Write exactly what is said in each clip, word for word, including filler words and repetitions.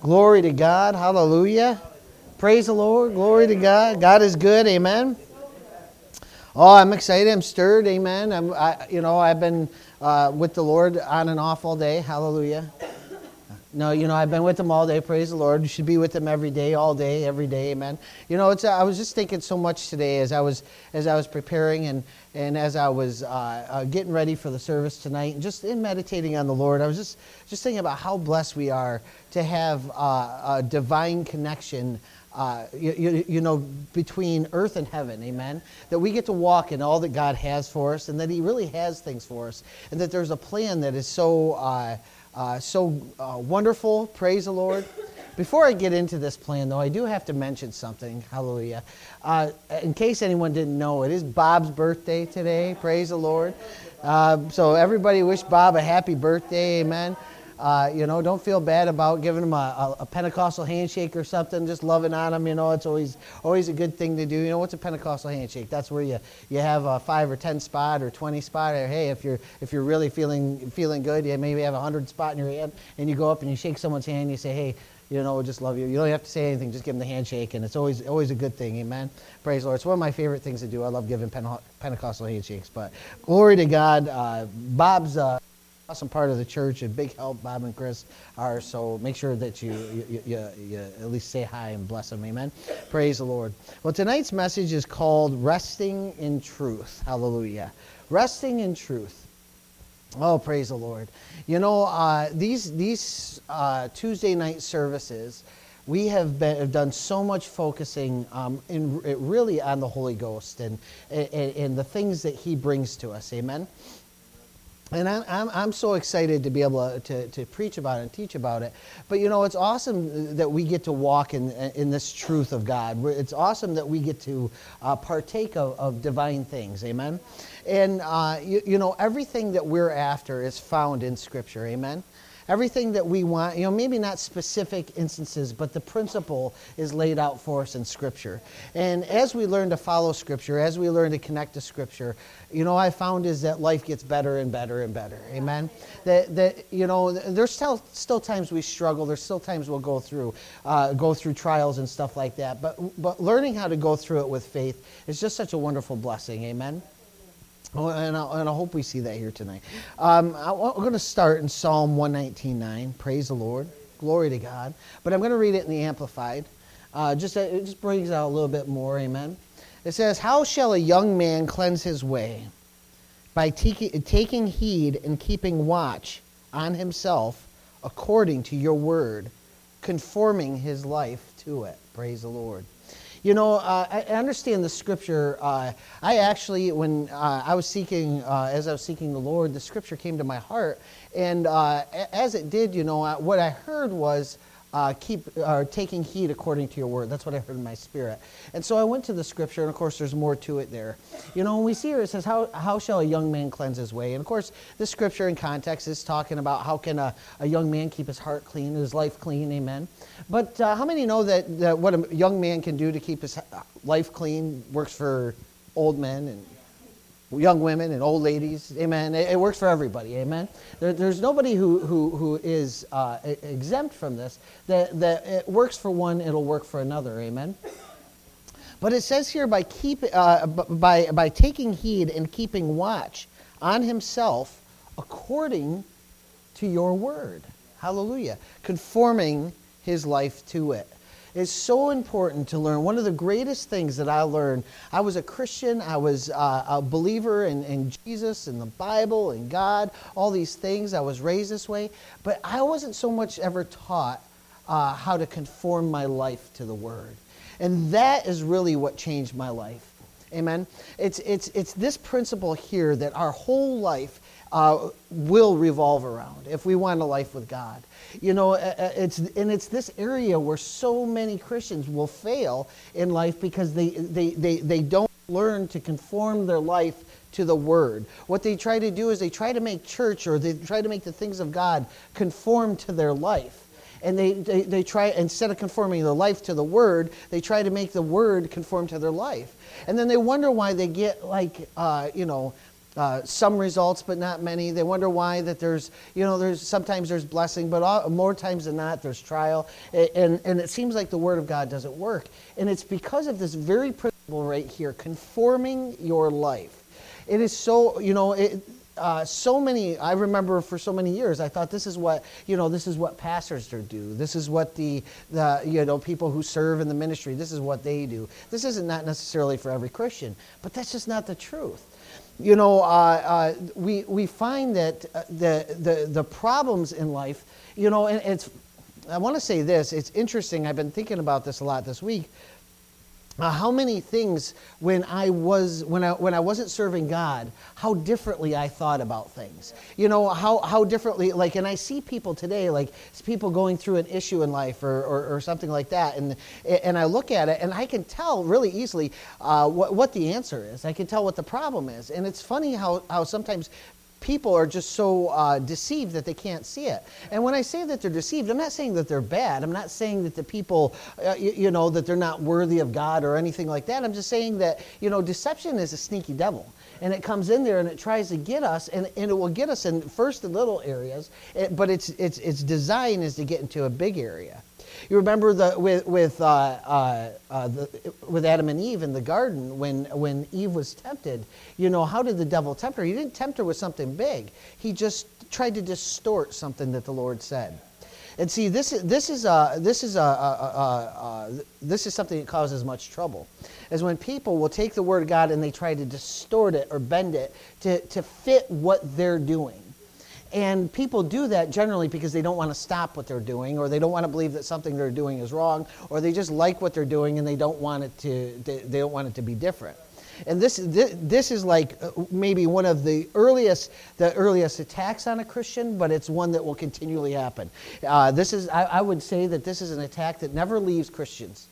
Glory to God. Hallelujah. Praise the Lord. Glory to God. God is good. Amen. Oh, I'm excited. I'm stirred. Amen. I'm, I, you know, I've been uh, with the Lord on and off all day. Hallelujah. No, you know, I've been with him all day. Praise the Lord. You should be with him every day, all day, every day. Amen. You know, it's. I was just thinking so much today as I was as I was preparing and and as I was uh, uh, getting ready for the service tonight, and just in meditating on the Lord, I was just just thinking about how blessed we are to have uh, a divine connection. Uh, you, you, you know, between earth and heaven, amen, that we get to walk in all that God has for us, and that he really has things for us, and that there's a plan that is so uh, uh, so uh, wonderful, praise the Lord. Before I get into this plan, though, I do have to mention something, hallelujah. Uh, in case anyone didn't know, it is Bob's birthday today, praise the Lord. Uh, so everybody wish Bob a happy birthday, amen. Uh, you know, don't feel bad about giving him a, a, a Pentecostal handshake or something, just loving on him, you know, it's always always a good thing to do. You know, what's a Pentecostal handshake? That's where you, you have a five or ten spot or twenty spot, or hey, if you're if you're really feeling feeling good, you maybe have a hundred spot in your hand, and you go up and you shake someone's hand and you say, hey, you know, we just love you. You don't have to say anything, just give them the handshake, and it's always always a good thing, amen? Praise the Lord. It's one of my favorite things to do. I love giving Pente- Pentecostal handshakes, but glory to God. Uh, Bob's... Uh, awesome part of the church, a big help Bob and Chris are, so make sure that you, you, you, you at least say hi and bless them, amen? Praise the Lord. Well, tonight's message is called Resting in Truth. Hallelujah. Resting in Truth. Oh, praise the Lord. You know, uh, these these uh, Tuesday night services, we have, been, have done so much focusing um, in really on the Holy Ghost and, and, and the things that he brings to us, amen? And I'm, I'm, I'm so excited to be able to, to preach about it and teach about it. But, you know, it's awesome that we get to walk in in this truth of God. It's awesome that we get to uh, partake of, of divine things. Amen? And, uh, you, you know, everything that we're after is found in Scripture. Amen? Everything that we want, you know, maybe not specific instances, but the principle is laid out for us in Scripture. And as we learn to follow Scripture, as we learn to connect to Scripture, you know, I found is that life gets better and better and better. Amen? That, that you know, there's still still times we struggle. There's still times we'll go through, uh, go through trials and stuff like that. But but learning how to go through it with faith is just such a wonderful blessing. Amen? Oh, and, I, and I hope we see that here tonight. Um, I, we're going to start in Psalm one nineteen nine. Praise the Lord. Glory to God. But I'm going to read it in the Amplified. Uh, just It just brings out a little bit more. Amen. It says, how shall a young man cleanse his way? By te- taking heed and keeping watch on himself according to your word, conforming his life to it. Praise the Lord. You know, uh, I understand the Scripture. Uh, I actually, when uh, I was seeking, uh, as I was seeking the Lord, the Scripture came to my heart. And uh, as it did, you know, what I heard was, uh, keep uh, taking heed according to your word. That's what I heard in my spirit. And so I went to the Scripture, and of course there's more to it there. You know, when we see here, it says, how, how shall a young man cleanse his way? And of course, this Scripture in context is talking about how can a, a young man keep his heart clean, his life clean, amen? But uh, how many know that, that what a young man can do to keep his life clean works for old men and young women and old ladies, amen? It, it works for everybody, amen? There, there's nobody who, who, who is uh, exempt from this. That, that it works for one, it'll work for another, amen? But it says here, by, keep, uh, by, by taking heed and keeping watch on himself according to your word. Hallelujah. Conforming his life to it. It's so important to learn. One of the greatest things that I learned, I was a Christian, I was uh, a believer in, in Jesus and the Bible and God, all these things. I was raised this way, but I wasn't so much ever taught uh, how to conform my life to the Word. And that is really what changed my life. Amen? It's, it's, it's this principle here that our whole life uh, will revolve around if we want a life with God. You know, it's and it's this area where so many Christians will fail in life because they, they, they, they don't learn to conform their life to the Word. What they try to do is they try to make church or they try to make the things of God conform to their life. And they, they, they try, instead of conforming their life to the Word, they try to make the Word conform to their life. And then they wonder why they get like, uh, you know, uh, some results, but not many. They wonder why that there's, you know, there's sometimes there's blessing, but all, more times than not, there's trial. And, and it seems like the Word of God doesn't work. And it's because of this very principle right here, conforming your life. It is so, you know, it, uh, so many, I remember for so many years, I thought this is what, you know, this is what pastors do. This is what the, the, you know, people who serve in the ministry, this is what they do. This isn't not necessarily for every Christian, but that's just not the truth. You know, uh, uh, we we find that uh, the, the the problems in life, you know, and it's, I want to say this, it's interesting, I've been thinking about this a lot this week, uh, how many things when I was, when I when I wasn't serving God, how differently I thought about things. You know, how, how differently, like, and I see people today, like, people going through an issue in life or, or, or something like that, and and I look at it, and I can tell really easily uh, what, what the answer is. I can tell what the problem is. And it's funny how, how sometimes people are just so uh, deceived that they can't see it. And when I say that they're deceived, I'm not saying that they're bad. I'm not saying that the people, uh, you, you know, that they're not worthy of God or anything like that. I'm just saying that, you know, deception is a sneaky devil. And it comes in there and it tries to get us, and, and it will get us in first in little areas, it, but its its its design is to get into a big area. You remember the with with uh, uh, uh, the, with Adam and Eve in the garden when when Eve was tempted. You know, how did the devil tempt her? He didn't tempt her with something big. He just tried to distort something that the Lord said. And see, this is this is a this is a, a, a, a this is something that causes much trouble, is when people will take the Word of God and they try to distort it or bend it to to fit what they're doing. And people do that generally because they don't want to stop what they're doing, or they don't want to believe that something they're doing is wrong, or they just like what they're doing and they don't want it to they, they don't want it to be different. And this this, this is like maybe one of the earliest the earliest attacks on a Christian, but it's one that will continually happen. Uh, this is I, I would say that this is an attack that never leaves Christians.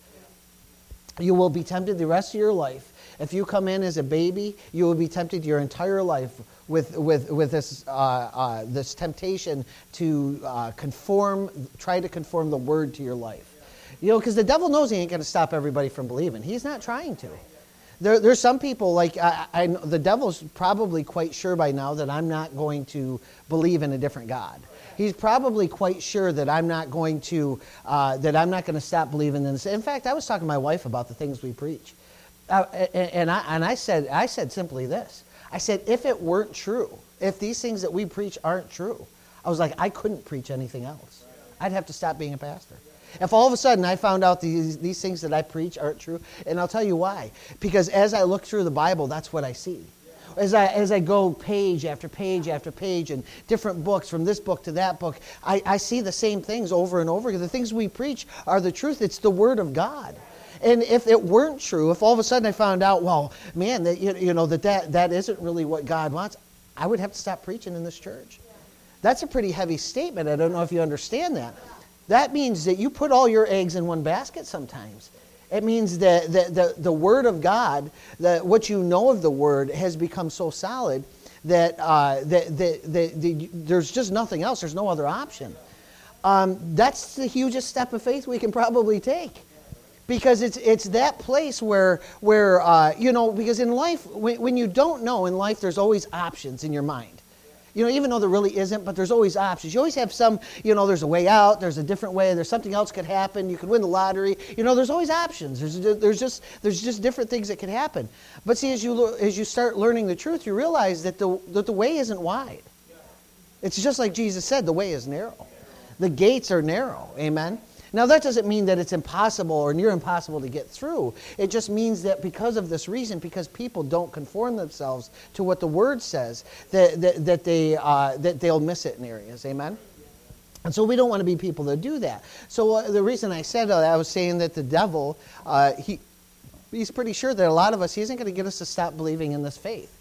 You will be tempted the rest of your life. If you come in as a baby, you will be tempted your entire life with with with this uh, uh, this temptation to uh, conform, try to conform the Word to your life. You know, because the devil knows he ain't going to stop everybody from believing. He's not trying to. There, there's some people like I, I, the devil's probably quite sure by now that I'm not going to believe in a different God. He's probably quite sure that I'm not going to uh, that I'm not going to stop believing in this. In fact, I was talking to my wife about the things we preach. Uh, and, and I and I said I said simply this. I said, if it weren't true, if these things that we preach aren't true, I was like, I couldn't preach anything else. I'd have to stop being a pastor. If all of a sudden I found out these these things that I preach aren't true, and I'll tell you why. Because as I look through the Bible, that's what I see. As I as I go page after page after page and different books, from this book to that book, I, I see the same things over and over again. The things we preach are the truth. It's the Word of God. And if it weren't true, if all of a sudden I found out, well, man, that you, you know that, that that isn't really what God wants, I would have to stop preaching in this church. That's a pretty heavy statement. I don't know if you understand that. That means that you put all your eggs in one basket sometimes. It means that the, the, the Word of God, that what you know of the Word has become so solid that, uh, that, that, that, that there's just nothing else. There's no other option. Um, that's the hugest step of faith we can probably take. Because it's it's that place where, where uh, you know, because in life, when, when you don't know in life, there's always options in your mind. You know, even though there really isn't, but there's always options. You always have some, you know, there's a way out, there's a different way, there's something else could happen, you could win the lottery. You know, there's always options. There's there's just there's just different things that can happen. But see, as you as you start learning the truth, you realize that the that the way isn't wide. It's just like Jesus said, the way is narrow. The gates are narrow. Amen. Now, that doesn't mean that it's impossible or near impossible to get through. It just means that because of this reason, because people don't conform themselves to what the Word says, that, that, that, they, uh, that they'll miss it in areas. Amen? And so we don't want to be people that do that. So uh, the reason I said that, I was saying that the devil, uh, he he's pretty sure that a lot of us, he isn't going to get us to stop believing in this faith.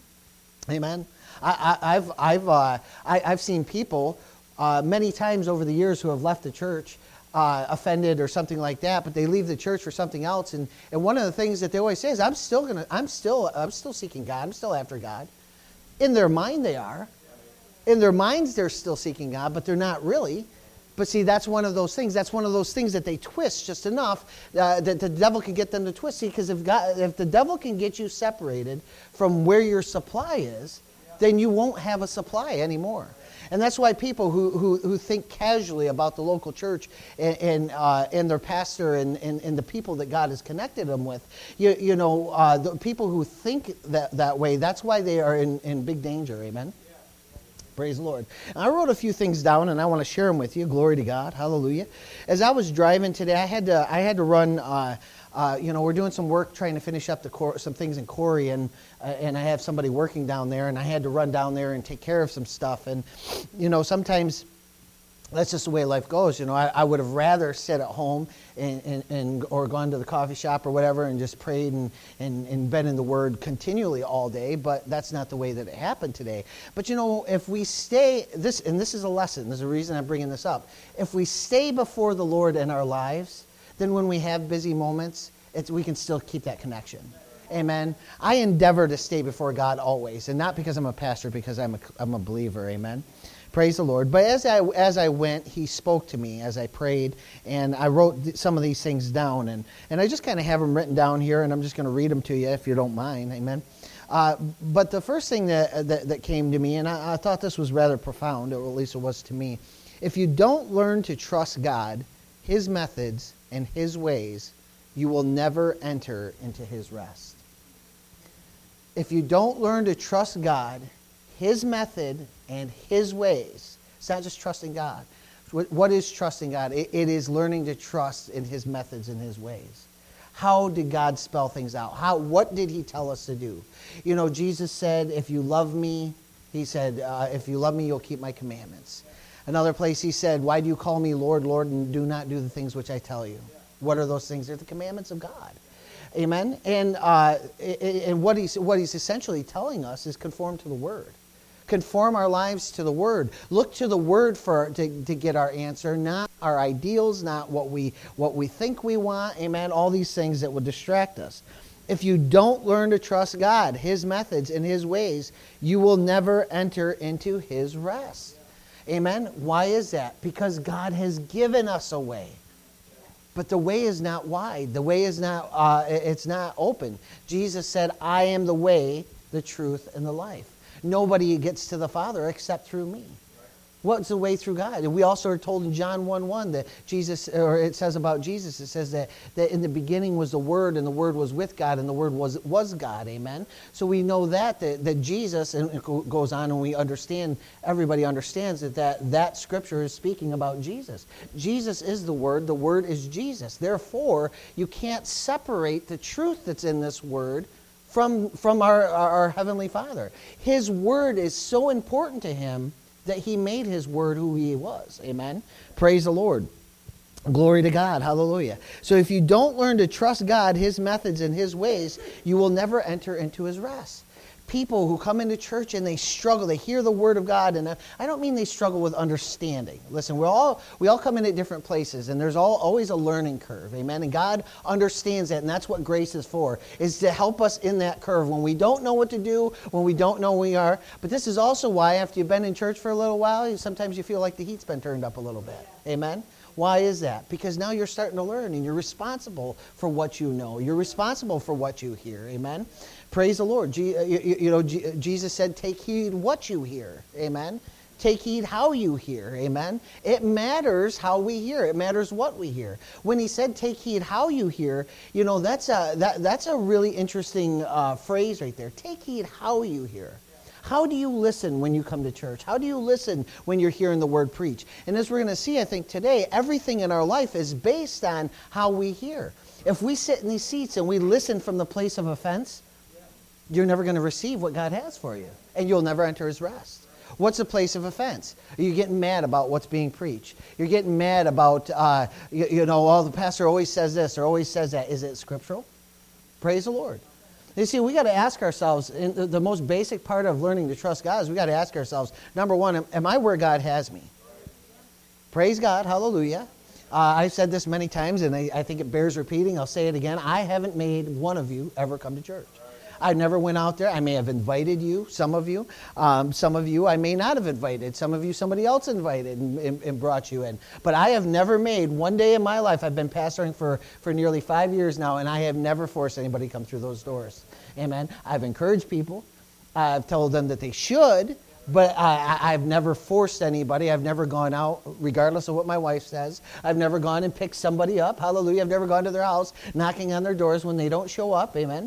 Amen? I, I, I've, I've, uh, I, I've seen people uh, many times over the years who have left the church Uh, offended or something like that, but they leave the church for something else. And, and one of the things that they always say is, "I'm still gonna, I'm still, I'm still seeking God. I'm still after God." In their mind, they are. In their minds, they're still seeking God, but they're not really. But see, that's one of those things. That's one of those things that they twist just enough uh, that the devil can get them to twist. See, because if, God, if the devil can get you separated from where your supply is, then you won't have a supply anymore. And that's why people who, who, who think casually about the local church and and, uh, and their pastor and, and, and the people that God has connected them with, you, you know, uh, the people who think that, that way, that's why they are in, in big danger. Amen? Yeah. Praise the Lord. And I wrote a few things down, and I want to share them with you. Glory to God. Hallelujah. As I was driving today, I had to, I had to run... Uh, Uh, you know, we're doing some work trying to finish up the cor- some things in Corey, and uh, and I have somebody working down there, and I had to run down there and take care of some stuff. And, you know, sometimes that's just the way life goes. You know, I, I would have rather sit at home and, and, and or gone to the coffee shop or whatever and just prayed and, and, and been in the Word continually all day, but that's not the way that it happened today. But, you know, if we stay, this and this is a lesson, there's a reason I'm bringing this up. If we stay before the Lord in our lives, then when we have busy moments, it's, we can still keep that connection. Amen. I endeavor to stay before God always, and not because I'm a pastor, because I'm a, I'm a believer. Amen. Praise the Lord. But as I as I went, He spoke to me as I prayed, and I wrote some of these things down, and, and I just kind of have them written down here, and I'm just going to read them to you if you don't mind. Amen. Uh, but the first thing that, that, that came to me, and I, I thought this was rather profound, or at least it was to me, if you don't learn to trust God, His methods, and His ways, you will never enter into His rest. If you don't learn to trust God, His method, and His ways, it's not just trusting God. What is trusting God? It, it is learning to trust in His methods and His ways. How did God spell things out? How? What did He tell us to do? You know, Jesus said, if you love me, He said, uh, if you love me, you'll keep my commandments. Another place He said, why do you call me Lord, Lord, and do not do the things which I tell you? What are those things? They're the commandments of God. Amen? And uh, and what he's, what he's essentially telling us is conform to the Word. Conform our lives to the Word. Look to the Word for to, to get our answer, not our ideals, not what we what we think we want. Amen? All these things that would distract us. If you don't learn to trust God, His methods, and His ways, you will never enter into His rest. Amen? Why is that? Because God has given us a way. But the way is not wide. The way is not, uh, it's not open. Jesus said, I am the way, the truth, and the life. Nobody gets to the Father except through me. What's the way through God? And we also are told in John one one that Jesus, or it says about Jesus, it says that, that in the beginning was the Word, and the Word was with God, and the Word was was God. Amen? So we know that, that, that Jesus, and it goes on, and we understand, everybody understands that, that that Scripture is speaking about Jesus. Jesus is the Word. The Word is Jesus. Therefore, you can't separate the truth that's in this Word from, from our, our, our Heavenly Father. His Word is so important to Him that He made His Word who He was. Amen? Praise the Lord. Glory to God. Hallelujah. So if you don't learn to trust God, His methods, and His ways, you will never enter into His rest. People who come into church and they struggle, they hear the Word of God, and I don't mean they struggle with understanding. Listen, we all we all come in at different places, and there's all, always a learning curve, amen? And God understands that, and that's what grace is for, is to help us in that curve when we don't know what to do, when we don't know who we are. But this is also why, after you've been in church for a little while, sometimes you feel like the heat's been turned up a little bit, amen? Why is that? Because now you're starting to learn, and you're responsible for what you know. You're responsible for what you hear, amen? Praise the Lord. You, you know, Jesus said, take heed what you hear. Amen. Take heed how you hear. Amen. It matters how we hear. It matters what we hear. When He said, take heed how you hear, you know, that's a, that, that's a really interesting uh, phrase right there. Take heed how you hear. How do you listen when you come to church? How do you listen when you're hearing the Word preached? And as we're going to see, I think today, everything in our life is based on how we hear. If we sit in these seats and we listen from the place of offense, you're never going to receive what God has for you, and you'll never enter His rest. What's a place of offense? Are you getting mad about what's being preached? You're getting mad about, uh, you, you know, oh, the pastor always says this or always says that. Is it scriptural? Praise the Lord. You see, we got to ask ourselves, in the, the most basic part of learning to trust God is we got to ask ourselves, number one, am, am I where God has me? Praise God. Hallelujah. Uh, I've said this many times, and I, I think it bears repeating. I'll say it again. I haven't made one of you ever come to church. I never went out there. I may have invited you, some of you. Um, some of you I may not have invited. Some of you somebody else invited and, and, and brought you in. But I have never made, one day in my life, I've been pastoring for, for nearly five years now, and I have never forced anybody to come through those doors. Amen. I've encouraged people. I've told them that they should, but I, I've never forced anybody. I've never gone out, regardless of what my wife says. I've never gone and picked somebody up. Hallelujah. I've never gone to their house, knocking on their doors when they don't show up. Amen.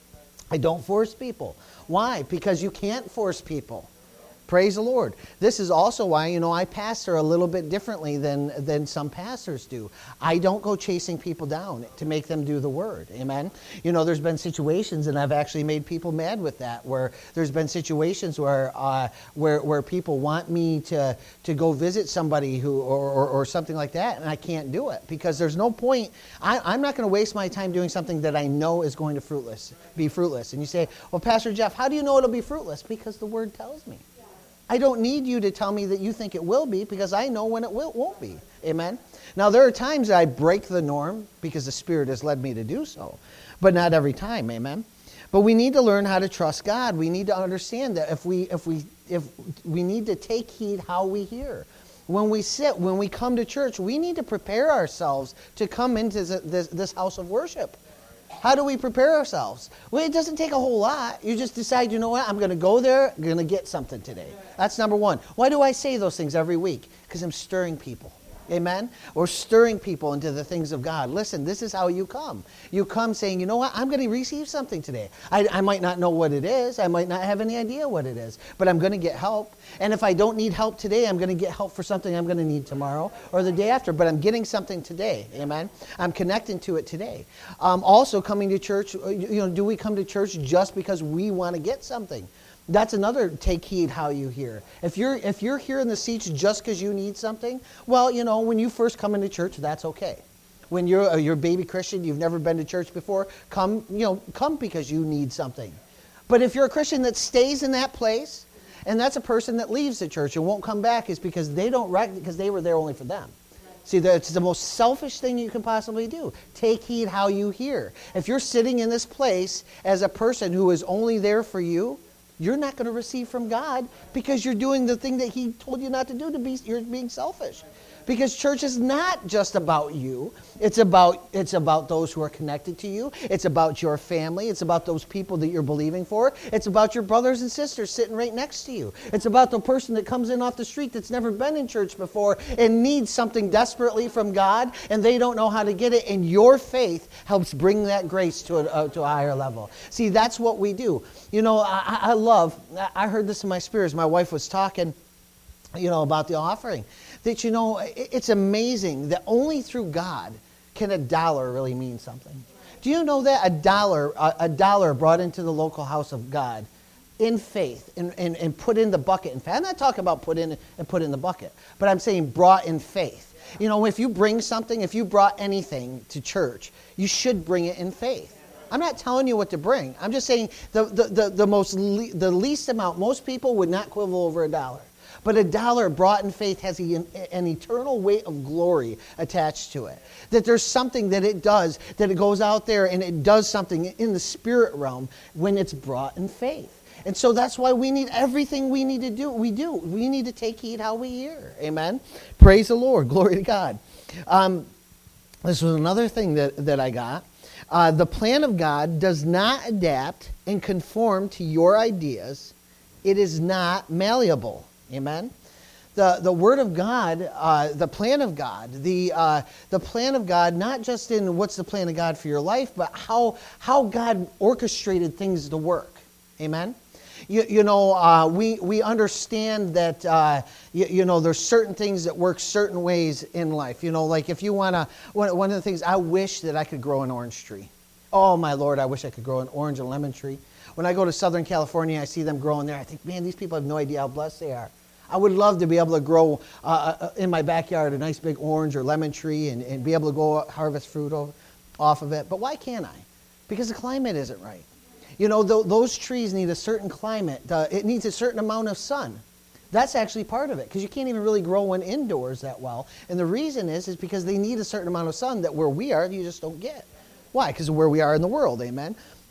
I don't force people. Why? Because you can't force people. Praise the Lord. This is also why, you know, I pastor a little bit differently than, than some pastors do. I don't go chasing people down to make them do the word. Amen. You know, there's been situations, and I've actually made people mad with that, where there's been situations where uh, where where people want me to to go visit somebody who or, or, or something like that, and I can't do it because there's no point. I, I'm not going to waste my time doing something that I know is going to fruitless, be fruitless. And you say, well, Pastor Jeff, how do you know it'll be fruitless? Because the word tells me. I don't need you to tell me that you think it will be, because I know when it will, won't be. Amen? Now, there are times that I break the norm because the Spirit has led me to do so, but not every time. Amen? But we need to learn how to trust God. We need to understand that if we, if we, if we need to take heed how we hear. When we sit, when we come to church, we need to prepare ourselves to come into this, this house of worship. How do we prepare ourselves? Well, it doesn't take a whole lot. You just decide, you know what, I'm going to go there, I'm going to get something today. That's number one. Why do I say those things every week? Because I'm stirring people. Amen? Or stirring people into the things of God. Listen, this is how you come. You come saying, you know what, I'm going to receive something today. I, I might not know what it is. I might not have any idea what it is. But I'm going to get help. And if I don't need help today, I'm going to get help for something I'm going to need tomorrow or the day after. But I'm getting something today. Amen? I'm connecting to it today. Um, also, coming to church, you know, do we come to church just because we want to get something? That's another take heed how you hear. If you're if you're here in the seats just because you need something, well, you know, when you first come into church, that's okay. When you're a, you're a baby Christian, you've never been to church before, come, you know, come because you need something. But if you're a Christian that stays in that place, and that's a person that leaves the church and won't come back, is because they don't rec- because they were there only for them. See, that's the most selfish thing you can possibly do. Take heed how you hear. If you're sitting in this place as a person who is only there for you, you're not going to receive from God because you're doing the thing that He told you not to do. To be, you're being selfish. Because church is not just about you. It's about it's about those who are connected to you. It's about your family. It's about those people that you're believing for. It's about your brothers and sisters sitting right next to you. It's about the person that comes in off the street that's never been in church before and needs something desperately from God, and they don't know how to get it, and your faith helps bring that grace to a, uh, to a higher level. See, that's what we do. You know, I, I love, I heard this in my spirit as my wife was talking, you know, about the offering. That, you know, it's amazing that only through God can a dollar really mean something. Do you know that a dollar, a, a dollar brought into the local house of God in faith and, and, and put in the bucket? In fact, I'm not talking about put in and put in the bucket, but I'm saying brought in faith. You know, if you bring something, if you brought anything to church, you should bring it in faith. I'm not telling you what to bring. I'm just saying the the the, the most le- the least amount. Most people would not quibble over a dollar. But a dollar brought in faith has an, an eternal weight of glory attached to it. That there's something that it does, that it goes out there and it does something in the spirit realm when it's brought in faith. And so that's why we need everything we need to do. We do. We need to take heed how we hear. Amen? Praise the Lord. Glory to God. Um, this was another thing that, that I got. Uh, the plan of God does not adapt and conform to your ideas. It is not malleable. Amen? The the Word of God, uh, the plan of God, the uh, the plan of God, not just in what's the plan of God for your life, but how how God orchestrated things to work. Amen? You, you know, uh, we, we understand that, uh, you, you know, there's certain things that work certain ways in life. You know, like if you want to, one, one of the things, I wish that I could grow an orange tree. Oh, my Lord, I wish I could grow an orange and lemon tree. When I go to Southern California, I see them growing there. I think, man, these people have no idea how blessed they are. I would love to be able to grow uh, in my backyard a nice big orange or lemon tree and, and be able to go harvest fruit over, off of it. But why can't I? Because the climate isn't right. You know, th- those trees need a certain climate. Uh, it needs a certain amount of sun. That's actually part of it, because you can't even really grow one indoors that well. And the reason is, is because they need a certain amount of sun that where we are, you just don't get. Why? Because of where we are in the world, amen?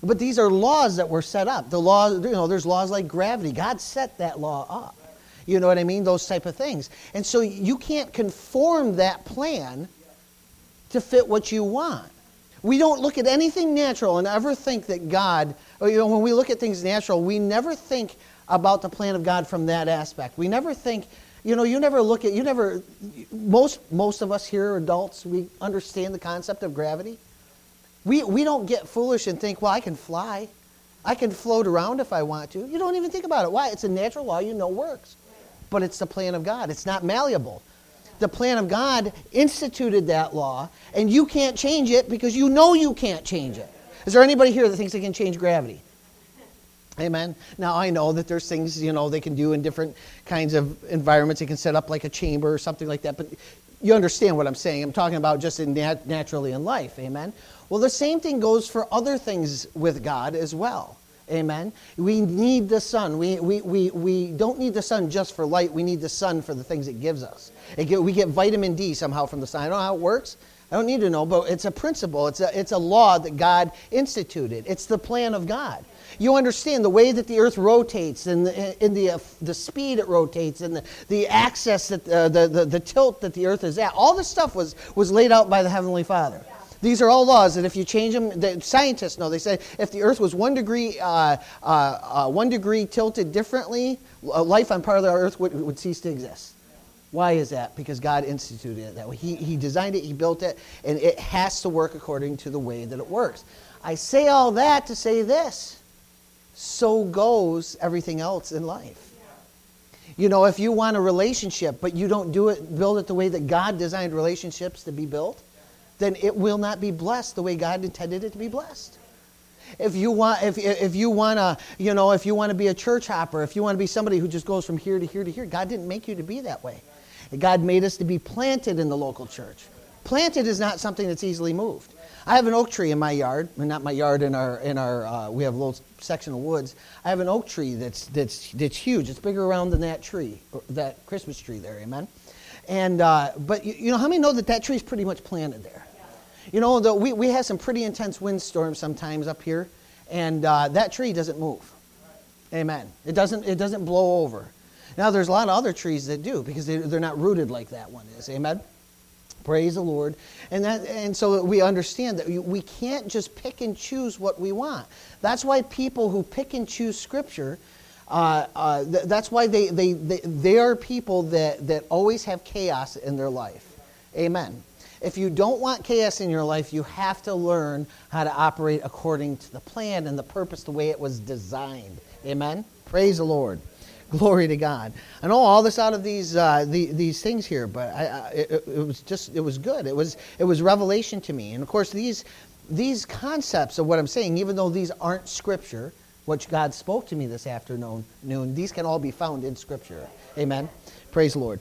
But these are laws that were set up. The law, you know, there's laws like gravity. God set that law up. You know what I mean? Those type of things. And so you can't conform that plan to fit what you want. We don't look at anything natural and ever think that God, or, you know, when we look at things natural, we never think about the plan of God from that aspect. We never think, you know, you never look at, you never, most most of us here, adults, we understand the concept of gravity. We we don't get foolish and think, well, I can fly. I can float around if I want to. You don't even think about it. Why? It's a natural law you know works. But it's the plan of God. It's not malleable. The plan of God instituted that law, and you can't change it because you know you can't change it. Is there anybody here that thinks they can change gravity? Amen. Now, I know that there's things, you know, they can do in different kinds of environments. They can set up like a chamber or something like that, but you understand what I'm saying. I'm talking about just in nat- naturally in life. Amen. Well, the same thing goes for other things with God as well. Amen. We need the sun. We, we, we, we don't need the sun just for light. We need the sun for the things it gives us. It get, we get vitamin D somehow from the sun. I don't know how it works. I don't need to know, but it's a principle. It's a, it's a law that God instituted. It's the plan of God. You understand the way that the earth rotates and the, in the, uh, the speed it rotates and the, the access, that uh, the, the, the tilt that the earth is at. All this stuff was, was laid out by the Heavenly Father. These are all laws that if you change them, the scientists know. They say if the earth was one degree, uh, uh, uh, one degree tilted differently, uh, life on part of the earth would, would cease to exist. Why is that? Because God instituted it that way. He, he designed it, He built it, and it has to work according to the way that it works. I say all that to say this. So goes everything else in life. You know, if you want a relationship, but you don't do it, build it the way that God designed relationships to be built, then it will not be blessed the way God intended it to be blessed. If you want, if if you want to, you know, if you want to be a church hopper, if you want to be somebody who just goes from here to here to here, God didn't make you to be that way. God made us to be planted in the local church. Planted is not something that's easily moved. I have an oak tree in my yard, well, not my yard, in our in our uh, we have a little section of woods. I have an oak tree that's that's that's huge. It's bigger around than that tree, that Christmas tree there. Amen. And uh, but you, you know how many know that that tree is pretty much planted there? You know, the, we, we have some pretty intense windstorms sometimes up here, and uh, that tree doesn't move. Amen. It doesn't it doesn't blow over. Now, there's a lot of other trees that do because they, they're not rooted like that one is. Amen. Praise the Lord. And that and so we understand that we can't just pick and choose what we want. That's why people who pick and choose Scripture, uh, uh, th- that's why they, they, they, they are people that, that always have chaos in their life. Amen. If you don't want chaos in your life, you have to learn how to operate according to the plan and the purpose, the way it was designed. Amen? Praise the Lord. Glory to God. I know all this out of these uh, the, these things here, but I, I, it, it was just it was good. It was it was revelation to me. And of course, these these concepts of what I'm saying, even though these aren't Scripture, which God spoke to me this afternoon, noon, these can all be found in Scripture. Amen? Praise the Lord.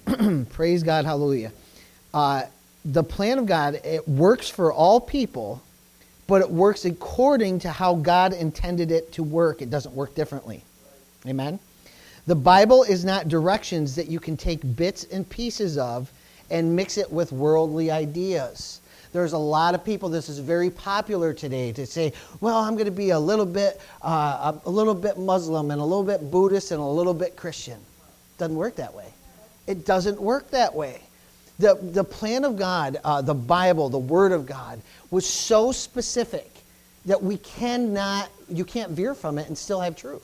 Praise God. Hallelujah. Uh, The plan of God, it works for all people, but it works according to how God intended it to work. It doesn't work differently. Amen? The Bible is not directions that you can take bits and pieces of and mix it with worldly ideas. There's a lot of people, this is very popular today, to say, well, I'm going to be a little bit uh, a little bit Muslim and a little bit Buddhist and a little bit Christian. It doesn't work that way. It doesn't work that way. The, the plan of God, uh, the Bible, the Word of God, was so specific that we cannot, you can't veer from it and still have truth.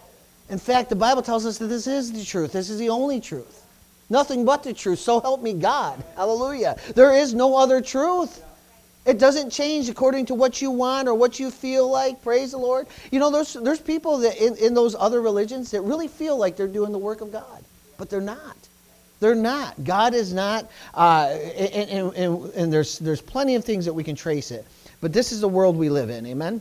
In fact, the Bible tells us that this is the truth. This is the only truth. Nothing but the truth. So help me God. Hallelujah. There is no other truth. It doesn't change according to what you want or what you feel like. Praise the Lord. You know, there's, there's people that in, in those other religions that really feel like they're doing the work of God, but they're not. They're not. God is not, uh, and, and, and, and there's there's plenty of things that we can trace it. But this is the world we live in. Amen?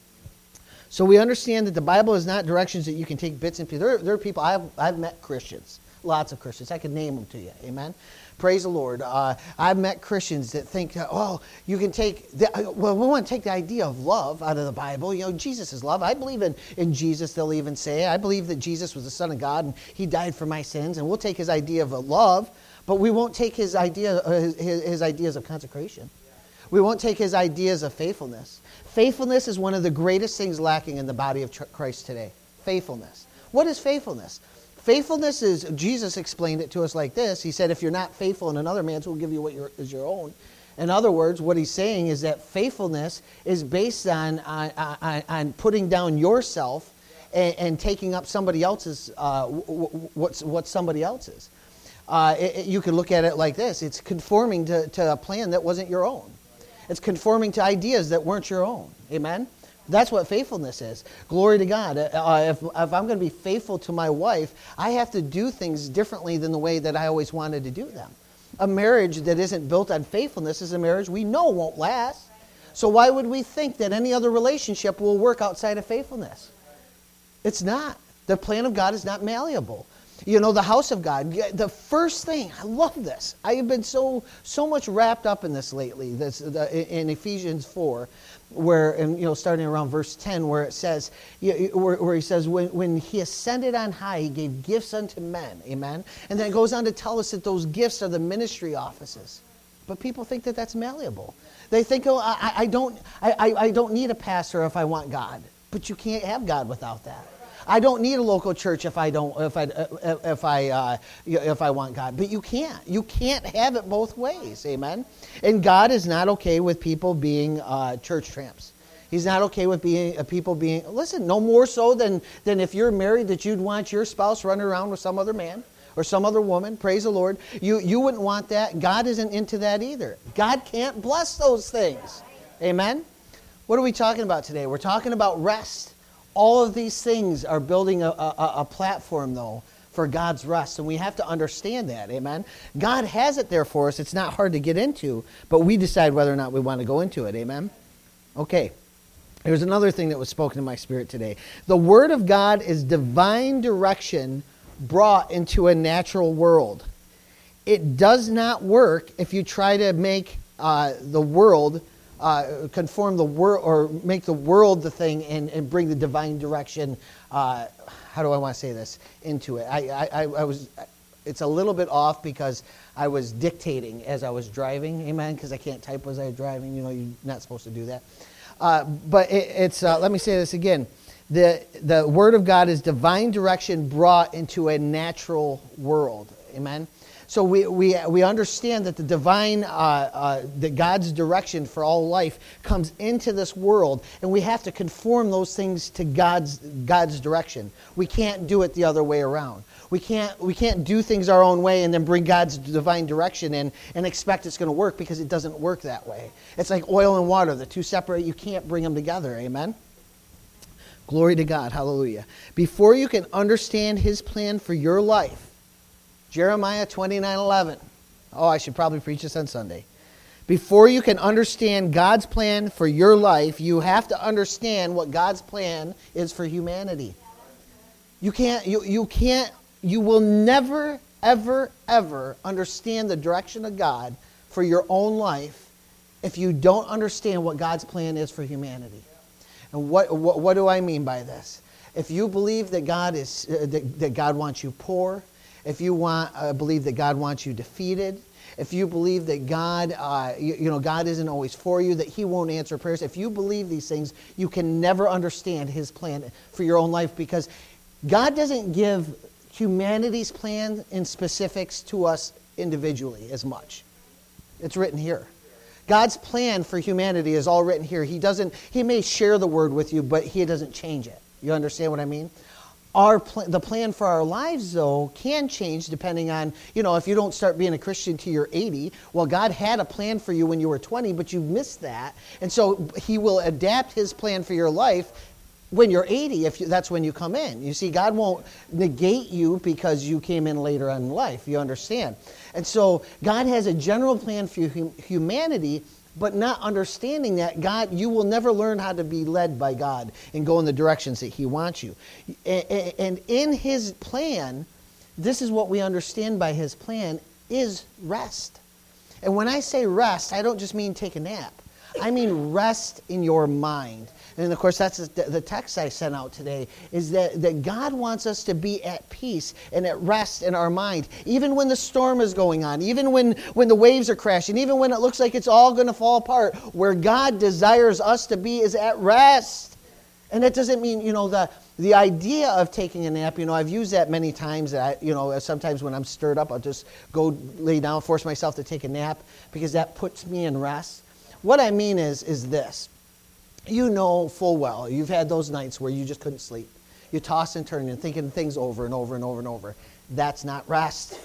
So we understand that the Bible is not directions that you can take bits and pieces. There, there are people, I've, I've met Christians, lots of Christians. I could name them to you. Amen? Praise the Lord. Uh, I've met Christians that think, oh, you can take, the, well, we want to take the idea of love out of the Bible. You know, Jesus is love. I believe in, in Jesus, they'll even say. I believe that Jesus was the Son of God and He died for my sins. And we'll take His idea of love, but we won't take His idea, uh, his, his ideas of consecration. We won't take his ideas of faithfulness. Faithfulness is one of the greatest things lacking in the body of Christ today. Faithfulness. What is faithfulness? Faithfulness is, Jesus explained it to us like this. He said, if you're not faithful in another man's, who will give you what your, is your own. In other words, what he's saying is that faithfulness is based on, on, on, on putting down yourself and, and taking up somebody else's, uh, what's, what somebody else's. Uh, it, it, you could look at it like this. It's conforming to, to a plan that wasn't your own. It's conforming to ideas that weren't your own. Amen? That's what faithfulness is. Glory to God. Uh, if, if I'm going to be faithful to my wife, I have to do things differently than the way that I always wanted to do them. A marriage that isn't built on faithfulness is a marriage we know won't last. So why would we think that any other relationship will work outside of faithfulness? It's not. The plan of God is not malleable. You know, the house of God, the first thing, I love this. I have been so so much wrapped up in this lately, this, the, in Ephesians four, where, and, you know, starting around verse ten, where it says, where, where he says, when, when he ascended on high, he gave gifts unto men, amen? And then it goes on to tell us that those gifts are the ministry offices. But people think that that's malleable. They think, oh, I, I, don't, I, I don't need a pastor if I want God. But you can't have God without that. I don't need a local church if I don't if I if I uh, if I want God. But you can't. You can't have it both ways. Amen. And God is not okay with people being uh, church tramps. He's not okay with being uh, people being. Listen, no more so than than if you're married that you'd want your spouse running around with some other man or some other woman. Praise the Lord. You you wouldn't want that. God isn't into that either. God can't bless those things. Amen. What are we talking about today? We're talking about rest. All of these things are building a, a, a platform, though, for God's rest. And we have to understand that, amen? God has it there for us. It's not hard to get into, but we decide whether or not we want to go into it, amen? Okay, here's another thing that was spoken in my spirit today. The Word of God is divine direction brought into a natural world. It does not work if you try to make uh, the world Uh, conform the world or make the world the thing and, and bring the divine direction. Uh, how do I want to say this into it? I, I, I was. It's a little bit off because I was dictating as I was driving. Amen. Because I can't type as I was driving. You know, you're not supposed to do that. Uh, but it, it's. Uh, let me say this again. The the Word of God is divine direction brought into a natural world. Amen. So we, we we understand that the divine, uh, uh, that God's direction for all life comes into this world, and we have to conform those things to God's God's direction. We can't do it the other way around. We can't we can't do things our own way and then bring God's divine direction in and expect it's going to work, because it doesn't work that way. It's like oil and water; the two separate. You can't bring them together. Amen. Glory to God. Hallelujah. Before you can understand His plan for your life, Jeremiah twenty-nine eleven. Oh, I should probably preach this on Sunday. Before you can understand God's plan for your life, you have to understand what God's plan is for humanity. You can't, you, you can't, you will never, ever, ever understand the direction of God for your own life if you don't understand what God's plan is for humanity. And what, what, what do I mean by this? If you believe that God is, uh, that, that God wants you poor, if you want, uh, believe that God wants you defeated, if you believe that God, uh, you, you know, God isn't always for you, that He won't answer prayers, if you believe these things, you can never understand His plan for your own life, because God doesn't give humanity's plan in specifics to us individually as much. It's written here. God's plan for humanity is all written here. He doesn't. He may share the word with you, but He doesn't change it. You understand what I mean? Our pl- the plan for our lives, though, can change depending on, you know, if you don't start being a Christian till you're eighty, well, God had a plan for you when you were twenty, but you missed that. And so He will adapt His plan for your life when you're eighty, if you, that's when you come in. You see, God won't negate you because you came in later on in life. You understand? And so God has a general plan for hum- humanity, but not understanding that, God, you will never learn how to be led by God and go in the directions that He wants you. And in His plan, this is what we understand by His plan, is rest. And when I say rest, I don't just mean take a nap. I mean rest in your mind. And of course, that's the text I sent out today, is that, that God wants us to be at peace and at rest in our mind, even when the storm is going on, even when, when the waves are crashing, even when it looks like it's all going to fall apart. Where God desires us to be is at rest. And that doesn't mean, you know, the, the idea of taking a nap, you know, I've used that many times. That I, you know, sometimes when I'm stirred up, I'll just go lay down, force myself to take a nap, because that puts me in rest. What I mean is, is this. You know full well, you've had those nights where you just couldn't sleep. You toss and turn and thinking things over and over and over and over. That's not rest.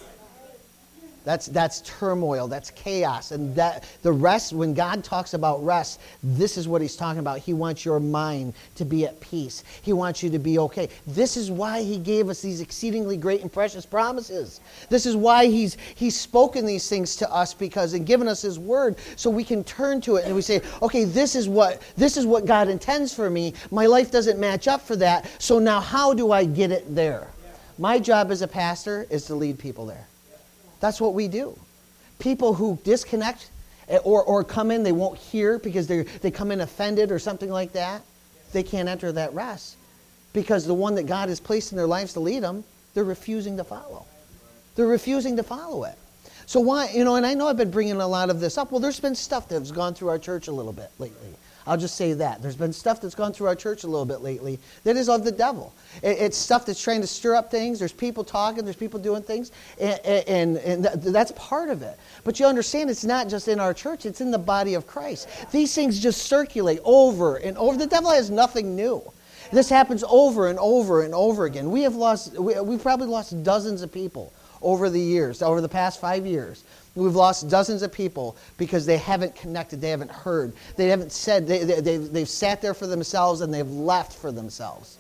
That's that's turmoil. That's chaos. And that the rest, when God talks about rest, this is what he's talking about. He wants your mind to be at peace. He wants you to be okay. This is why he gave us these exceedingly great and precious promises. This is why he's he's spoken these things to us, because and given us his word, so we can turn to it and we say, okay, this is what this is what God intends for me. My life doesn't match up for that. So now how do I get it there? My job as a pastor is to lead people there. That's what we do. People who disconnect or, or come in, they won't hear because they they come in offended or something like that. They can't enter that rest, because the one that God has placed in their lives to lead them, they're refusing to follow. They're refusing to follow it. So why, you know, and I know I've been bringing a lot of this up. Well, there's been stuff that's gone through our church a little bit lately. I'll just say that. There's been stuff that's gone through our church a little bit lately that is of the devil. It, it's stuff that's trying to stir up things. There's people talking. There's people doing things. And, and, and that's part of it. But you understand, it's not just in our church. It's in the body of Christ. These things just circulate over and over. The devil has nothing new. This happens over and over and over again. We have lost, we, we've probably lost dozens of people over the years, over the past five years. We've lost dozens of people because they haven't connected, they haven't heard, they haven't said, they, they, they've, they've sat there for themselves and they've left for themselves.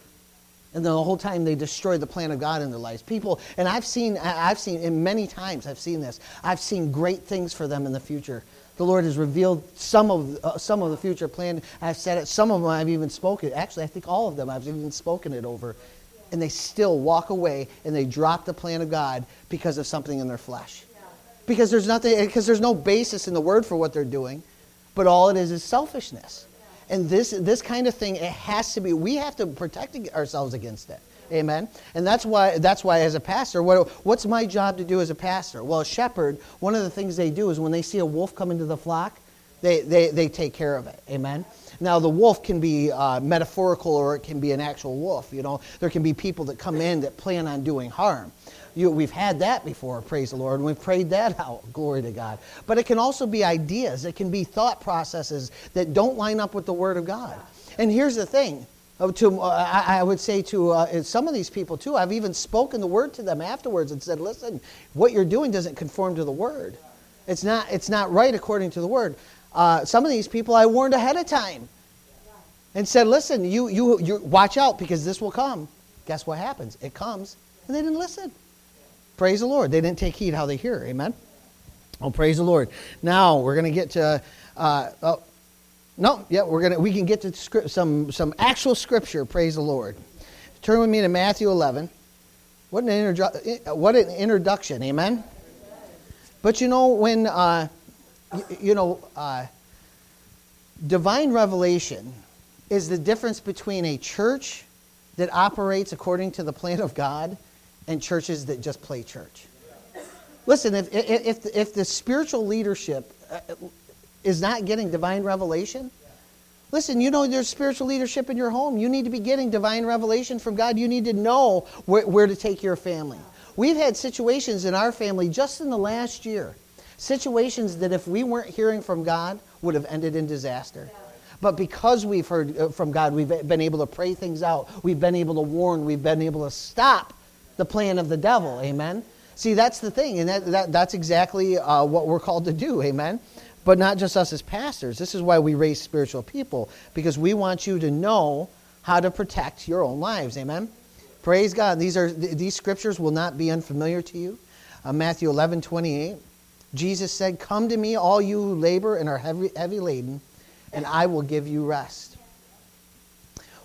And then the whole time they destroy the plan of God in their lives. People, and I've seen, I've seen, and many times I've seen this, I've seen great things for them in the future. The Lord has revealed some of uh, some of the future plan. I've said it, some of them I've even spoken. Actually, I think all of them I've even spoken it over. And they still walk away and they drop the plan of God because of something in their flesh. Because there's nothing, because there's no basis in the word for what they're doing, but all it is is selfishness. And this this kind of thing, it has to be, we have to protect ourselves against it. Amen. And that's why that's why as a pastor, what what's my job to do as a pastor? Well, a shepherd, one of the things they do is when they see a wolf come into the flock, they they, they take care of it. Amen. Now, the wolf can be uh, metaphorical, or it can be an actual wolf. You know, there can be people that come in that plan on doing harm. You, we've had that before, praise the Lord, and we've prayed that out, glory to God. But it can also be ideas. It can be thought processes that don't line up with the Word of God. And here's the thing. To, uh, I, I would say to uh, some of these people, too, I've even spoken the Word to them afterwards and said, listen, what you're doing doesn't conform to the Word. It's not, it's not right according to the Word. Uh, some of these people I warned ahead of time and said, listen, you, you, you watch out because this will come. Guess what happens? It comes, and they didn't listen. Praise the Lord. They didn't take heed how they hear. Amen? Oh, praise the Lord. Now, we're going to get to, uh, oh, no, yeah, we're going to, we can get to script, some, some actual scripture. Praise the Lord. Turn with me to Matthew eleven. What an, introdu- what an introduction. Amen? But you know, when, uh, you, you know, uh, divine revelation is the difference between a church that operates according to the plan of God and churches that just play church. Listen, if if if the spiritual leadership is not getting divine revelation, listen, you know there's spiritual leadership in your home. You need to be getting divine revelation from God. You need to know where, where to take your family. We've had situations in our family just in the last year, situations that if we weren't hearing from God would have ended in disaster. But because we've heard from God, we've been able to pray things out. We've been able to warn. We've been able to stop the plan of the devil. Amen? See, that's the thing. And that, that that's exactly uh, what we're called to do. Amen? But not just us as pastors. This is why we raise spiritual people. Because we want you to know how to protect your own lives. Amen? Praise God. These are these scriptures will not be unfamiliar to you. Uh, Matthew eleven twenty-eight. Jesus said, come to me, all you who labor and are heavy, heavy laden, and I will give you rest.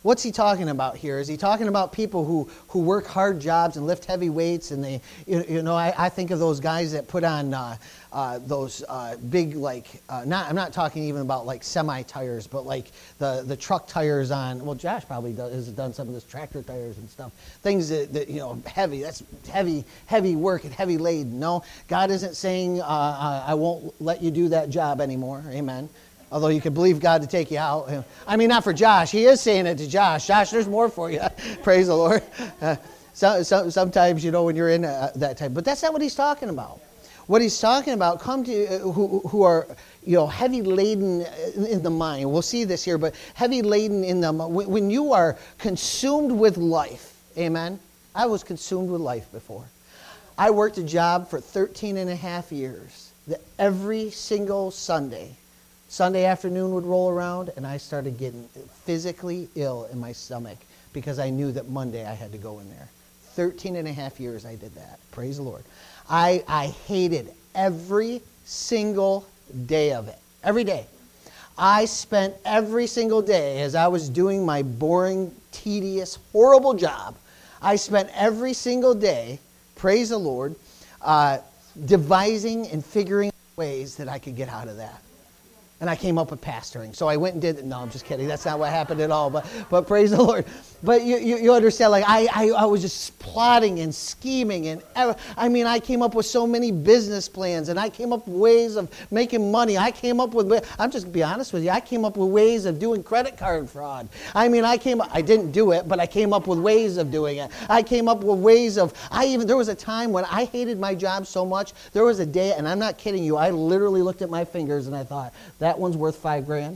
What's he talking about here? Is he talking about people who, who work hard jobs and lift heavy weights? And they, you, you know, I, I think of those guys that put on uh, uh, those uh, big, like, uh, not. I'm not talking even about like semi tires, but like the, the truck tires on. Well, Josh probably does, has done some of this tractor tires and stuff. Things that, that you know, heavy. That's heavy, heavy work and heavy laden. No, God isn't saying uh, I won't let you do that job anymore. Amen. Although you could believe God to take you out. I mean, not for Josh. He is saying it to Josh. Josh, there's more for you. Praise the Lord. Uh, so, so, sometimes, you know, when you're in uh, that type. But that's not what he's talking about. What he's talking about, come to uh, who, who are, you know, heavy laden in the mind. We'll see this here, but heavy laden in the mind. When you are consumed with life, amen? I was consumed with life before. I worked a job for thirteen and a half years that every single Sunday, Sunday afternoon would roll around, and I started getting physically ill in my stomach because I knew that Monday I had to go in there. thirteen and a half years I did that. Praise the Lord. I, I hated every single day of it. Every day. I spent every single day as I was doing my boring, tedious, horrible job. I spent every single day, praise the Lord, uh, devising and figuring ways that I could get out of that. And I came up with pastoring. So I went and did it. No, I'm just kidding. That's not what happened at all. But but praise the Lord. But you, you, you understand, like, I, I, I was just plotting and scheming. And I mean, I came up with so many business plans. And I came up with ways of making money. I came up with, I'm just going to be honest with you, I came up with ways of doing credit card fraud. I mean, I came, I didn't do it, but I came up with ways of doing it. I came up with ways of, I even, there was a time when I hated my job so much. There was a day, and I'm not kidding you, I literally looked at my fingers and I thought, that one's worth five grand.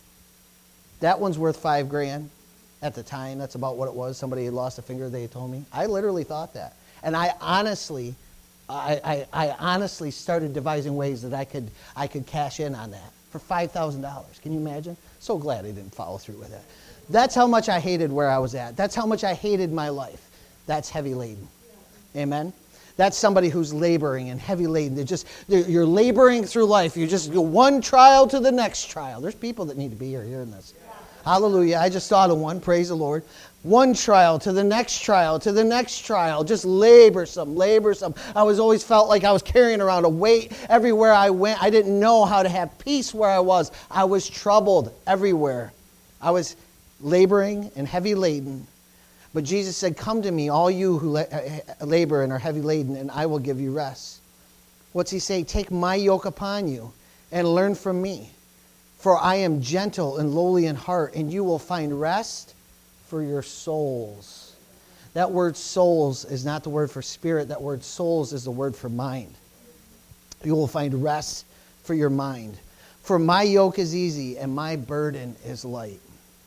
That one's worth five grand. At the time, that's about what it was. Somebody had lost a finger, they told me. I literally thought that. And I honestly, I, I, I honestly started devising ways that I could I could cash in on that for five thousand dollars. Can you imagine? So glad I didn't follow through with that. That's how much I hated where I was at. That's how much I hated my life. That's heavy laden. Amen? That's somebody who's laboring and heavy laden. They're just, they're, you're laboring through life. You just go one trial to the next trial. There's people that need to be here hearing this. Hallelujah. I just thought of one. Praise the Lord. One trial to the next trial to the next trial. Just laborsome, laborsome. I was always felt like I was carrying around a weight everywhere I went. I didn't know how to have peace where I was. I was troubled everywhere. I was laboring and heavy laden. But Jesus said, come to me, all you who labor and are heavy laden, and I will give you rest. What's he say? Take my yoke upon you and learn from me. For I am gentle and lowly in heart, and you will find rest for your souls. That word souls is not the word for spirit. That word souls is the word for mind. You will find rest for your mind. For my yoke is easy and my burden is light.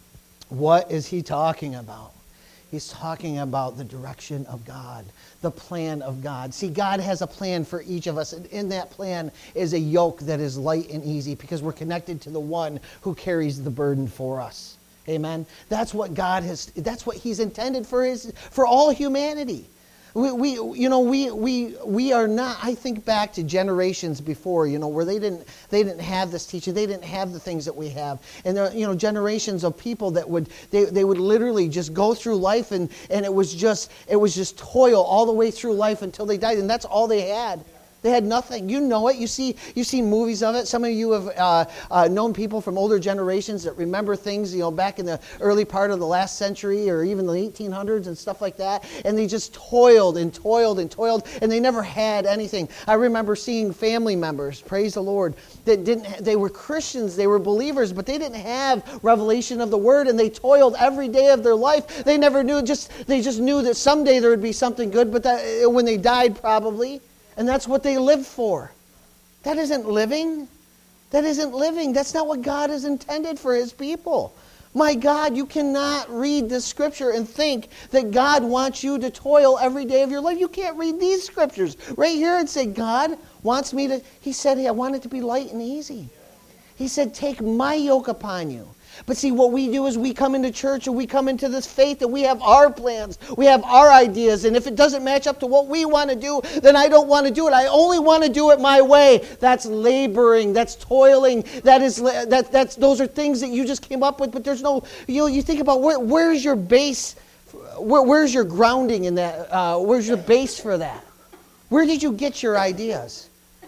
What is he talking about? He's talking about the direction of God, the plan of God. See, God has a plan for each of us, and in that plan is a yoke that is light and easy because we're connected to the one who carries the burden for us. Amen. That's what God has, that's what he's intended for his for all humanity. We, we you know, we we we are not, I think back to generations before, you know, where they didn't they didn't have this teaching, they didn't have the things that we have. And there, you know, generations of people that would they, they would literally just go through life and, and it was just it was just toil all the way through life until they died, and that's all they had. They had nothing. You know it. You see, you've seen movies of it. Some of you have uh, uh, known people from older generations that remember things, you know, back in the early part of the last century or even the eighteen hundreds and stuff like that. And they just toiled and toiled and toiled, and they never had anything. I remember seeing family members, praise the Lord, that didn't. They were Christians, they were believers, but they didn't have revelation of the Word, and they toiled every day of their life. They never knew. Just they just knew that someday there would be something good, but that when they died, probably. And that's what they lived for. That isn't living. That isn't living. That's not what God has intended for his people. My God, you cannot read this scripture and think that God wants you to toil every day of your life. You can't read these scriptures right here and say, God wants me to, he said, I want it to be light and easy. He said, take my yoke upon you. But see, what we do is we come into church and we come into this faith and we have our plans. We have our ideas. And if it doesn't match up to what we want to do, then I don't want to do it. I only want to do it my way. That's laboring. That's toiling. That is, that, that's, those are things that you just came up with. But there's no, you know, you think about where, where's your base? Where, where's your grounding in that? Uh, where's your base for that? Where did you get your ideas?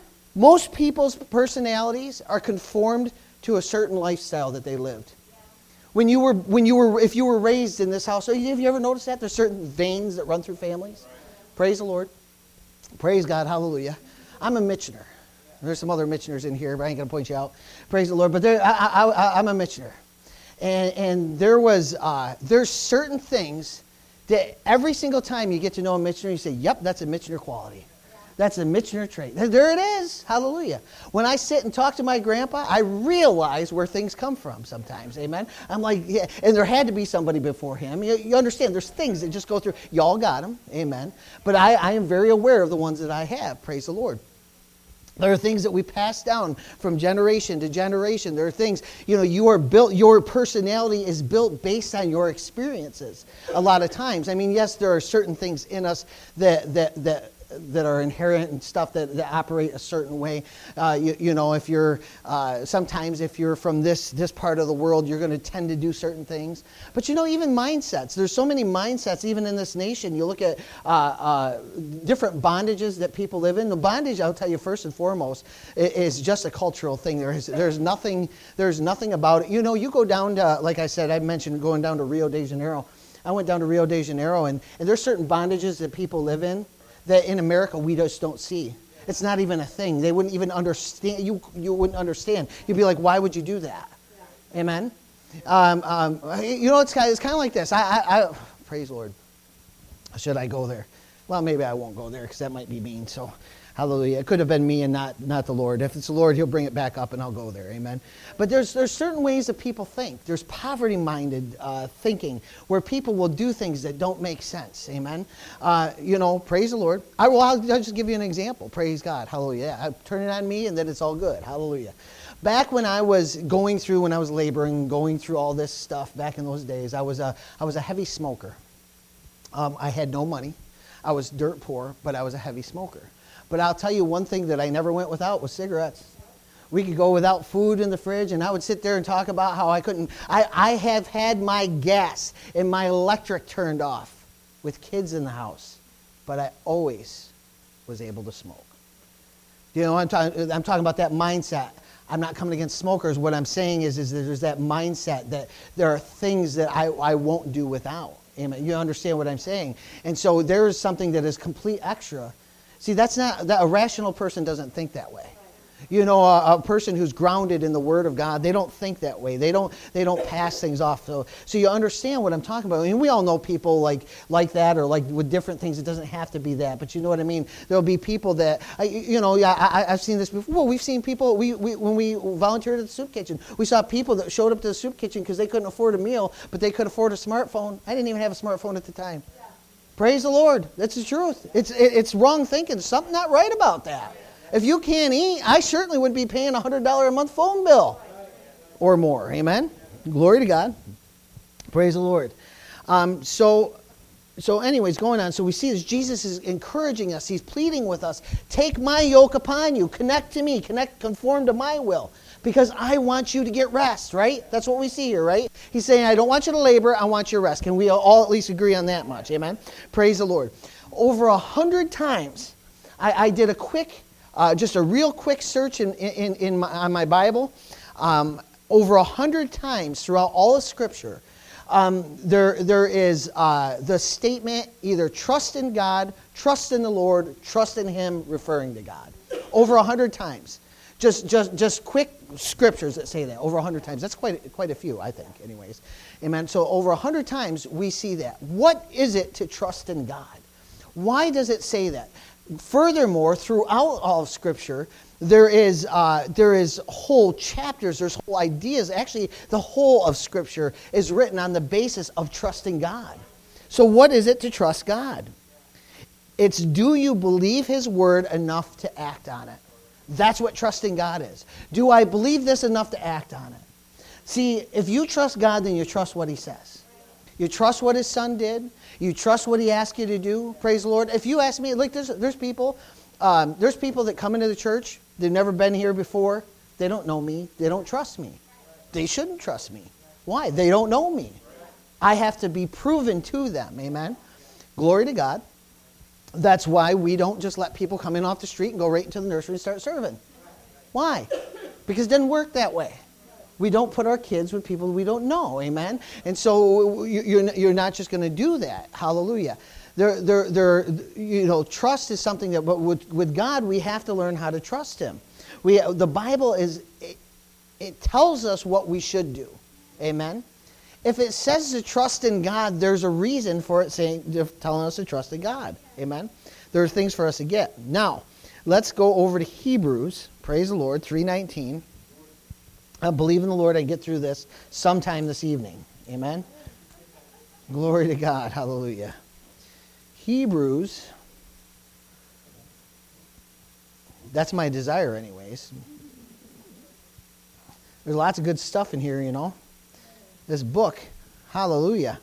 Most people's personalities are conformed to a certain lifestyle that they lived. When you were, when you were, if you were raised in this house, have you ever noticed that? There's certain veins that run through families. Praise the Lord. Praise God. Hallelujah. I'm a Michener. There's some other Micheners in here, but I ain't going to point you out. Praise the Lord. But there, I, I, I, I'm a Michener. And, and there was, uh, there's certain things that every single time you get to know a Michener, you say, yep, that's a Michener quality. That's a Michener trait. There it is. Hallelujah. When I sit and talk to my grandpa, I realize where things come from sometimes. Amen. I'm like, yeah. And there had to be somebody before him. You, you understand, there's things that just go through. Y'all got them. Amen. But I, I am very aware of the ones that I have. Praise the Lord. There are things that we pass down from generation to generation. There are things, you know, you are built, your personality is built based on your experiences a lot of times. I mean, yes, there are certain things in us that, that, that, that are inherent and stuff that, that operate a certain way. Uh, you, you know, if you're, uh, sometimes if you're from this, this part of the world, you're going to tend to do certain things. But you know, even mindsets, there's so many mindsets even in this nation. You look at uh, uh, different bondages that people live in. The bondage, I'll tell you first and foremost, is just a cultural thing. There is, there's nothing, there's nothing about it. You know, you go down to, like I said, I mentioned going down to Rio de Janeiro. I went down to Rio de Janeiro, and, and there's certain bondages that people live in that in America we just don't see. It's not even a thing. They wouldn't even understand. You you wouldn't understand. You'd be like, why would you do that? Yeah. Amen. Um, um, you know, it's kind of, it's kind of like this. I, I, I praise the Lord. Should I go there? Well, maybe I won't go there because that might be mean. So, hallelujah. It could have been me and not not the Lord. If it's the Lord, He'll bring it back up and I'll go there. Amen. But there's there's certain ways that people think. There's poverty-minded uh, thinking where people will do things that don't make sense. Amen. Uh, you know, praise the Lord. I will. I'll, I'll just give you an example. Praise God. Hallelujah. I turn it on me and then it's all good. Hallelujah. Back when I was going through, when I was laboring, going through all this stuff back in those days, I was a I was a heavy smoker. Um, I had no money. I was dirt poor, but I was a heavy smoker. But I'll tell you one thing that I never went without was cigarettes. We could go without food in the fridge, and I would sit there and talk about how I couldn't. I, I have had my gas and my electric turned off with kids in the house, but I always was able to smoke. You know, I'm talking. I'm talking about that mindset. I'm not coming against smokers. What I'm saying is, is that there's that mindset that there are things that I, I won't do without. Amen. You understand what I'm saying? And so there is something that is complete extra. See, that's not, that a rational person doesn't think that way. You know, a, a person who's grounded in the Word of God, they don't think that way. They don't they don't pass things off. So, so you understand what I'm talking about. I mean, we all know people like like that or like with different things. It doesn't have to be that, but you know what I mean? There'll be people that, you know, yeah, I, I've seen this before. Well, we've seen people, we, we when we volunteered at the soup kitchen, we saw people that showed up to the soup kitchen because they couldn't afford a meal, but they could afford a smartphone. I didn't even have a smartphone at the time. Yeah. Praise the Lord. That's the truth. It's it, it's wrong thinking. There's something not right about that. If you can't eat, I certainly would be paying a one hundred dollars a month phone bill or more. Amen? Glory to God. Praise the Lord. Um, so, so anyways, going on. So we see this. Jesus is encouraging us. He's pleading with us. Take my yoke upon you. Connect to me. Connect, conform to my will. Because I want you to get rest, right? That's what we see here, right? He's saying, I don't want you to labor. I want your rest. Can we all at least agree on that much? Amen? Praise the Lord. Over a hundred times, I, I did a quick... Uh, just a real quick search in, in, in my, on my Bible. Um, over a hundred times throughout all of Scripture, um, there there is uh, the statement either trust in God, trust in the Lord, trust in Him, referring to God. Over a hundred times. Just just just quick scriptures that say that. Over a hundred times. That's quite quite a few, I think. Anyways, amen. So over a hundred times we see that. What is it to trust in God? Why does it say that? Furthermore, throughout all of Scripture, there is uh, there is whole chapters, there's whole ideas. Actually, the whole of Scripture is written on the basis of trusting God. So what is it to trust God? It's, do you believe His Word enough to act on it? That's what trusting God is. Do I believe this enough to act on it? See, if you trust God, then you trust what he says. You trust what his son did. You trust what he asked you to do. Praise the Lord. If you ask me, like there's, there's people, um, there's people that come into the church. They've never been here before. They don't know me. They don't trust me. They shouldn't trust me. Why? They don't know me. I have to be proven to them. Amen. Glory to God. That's why we don't just let people come in off the street and go right into the nursery and start serving. Why? Because it doesn't work that way. We don't put our kids with people we don't know. Amen. And so you're you're not just going to do that. Hallelujah. There, there, there. You know, trust is something that, but with, with God, we have to learn how to trust him. We, the Bible is, it, it tells us what we should do. Amen. If it says to trust in God, there's a reason for it saying, telling us to trust in God. Amen. There are things for us to get. Now, let's go over to Hebrews. Praise the Lord, three nineteen. I believe in the Lord I get through this sometime this evening. Amen. Glory to God. Hallelujah. Hebrews. That's my desire anyways. There's lots of good stuff in here, you know. This book. Hallelujah.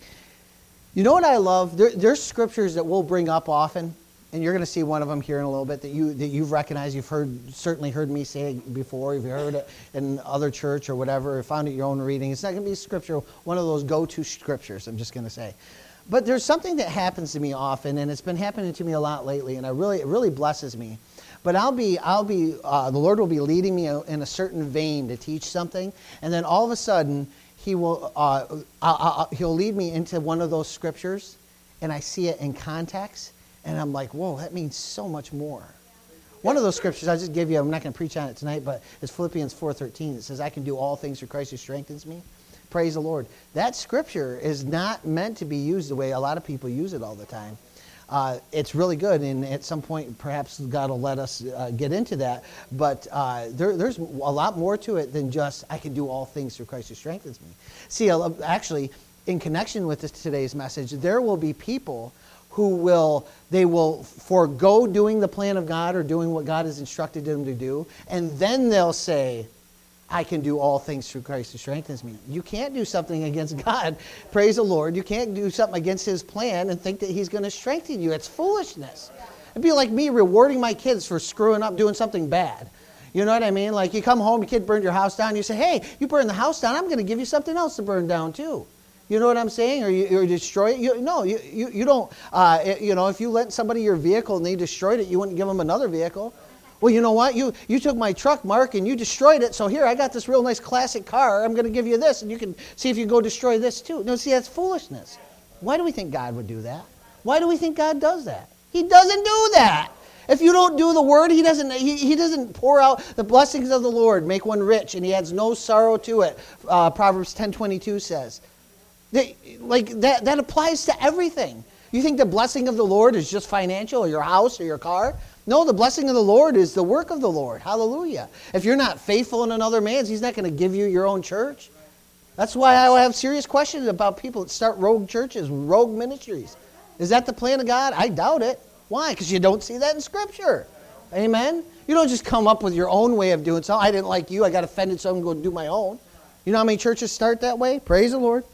You know what I love? There, there's scriptures that we'll bring up often, and you're going to see one of them here in a little bit that you that you've recognized. You've heard certainly heard me say before. You've heard it in other church or whatever, or found it in your own reading. It's not going to be scripture, one of those go-to scriptures, I'm just going to say. But there's something that happens to me often, and it's been happening to me a lot lately, and I really it really blesses me. But I'll be, I'll be, uh, the Lord will be leading me in a certain vein to teach something, and then all of a sudden, He will, uh, I'll, I'll, He'll lead me into one of those scriptures, and I see it in context, and I'm like, whoa, that means so much more. One of those scriptures I just gave you, I'm not going to preach on it tonight, but it's Philippians four thirteen. It says, I can do all things through Christ who strengthens me. Praise the Lord. That scripture is not meant to be used the way a lot of people use it all the time. Uh, it's really good, and at some point, perhaps God will let us uh, get into that. But uh, there, there's a lot more to it than just, I can do all things through Christ who strengthens me. See, actually, in connection with this, today's message, there will be people who will, they will forego doing the plan of God or doing what God has instructed them to do, and then they'll say, I can do all things through Christ who strengthens me. You can't do something against God. Praise the Lord. You can't do something against His plan and think that He's going to strengthen you. It's foolishness. It'd be like me rewarding my kids for screwing up, doing something bad. You know what I mean? Like you come home, your kid burned your house down. You say, hey, you burned the house down. I'm going to give you something else to burn down too. You know what I'm saying? Or you or destroy it. You, no, you, you, you don't. Uh, you know, if you lent somebody your vehicle and they destroyed it, you wouldn't give them another vehicle. Well, you know what? You you took my truck, Mark, and you destroyed it. So here, I got this real nice classic car. I'm going to give you this, and you can see if you go destroy this too. No, see, that's foolishness. Why do we think God would do that? Why do we think God does that? He doesn't do that. If you don't do the word, he doesn't he, he doesn't pour out the blessings of the Lord, make one rich, and he adds no sorrow to it. Uh, Proverbs ten twenty-two says. They, like that, that applies to everything. You think the blessing of the Lord is just financial or your house or your car? No, the blessing of the Lord is the work of the Lord. Hallelujah. If you're not faithful in another man's, He's not going to give you your own church. That's why I have serious questions about people that start rogue churches, rogue ministries. Is that the plan of God? I doubt it. Why? Because you don't see that in Scripture. Amen? You don't just come up with your own way of doing something. I didn't like you. I got offended, so I'm going to go do my own. You know how many churches start that way? Praise the Lord.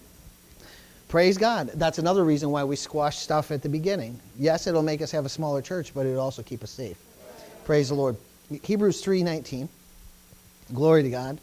Praise God. That's another reason why we squash stuff at the beginning. Yes, it'll make us have a smaller church, but it'll also keep us safe. Praise the Lord. Hebrews three nineteen. Glory to God.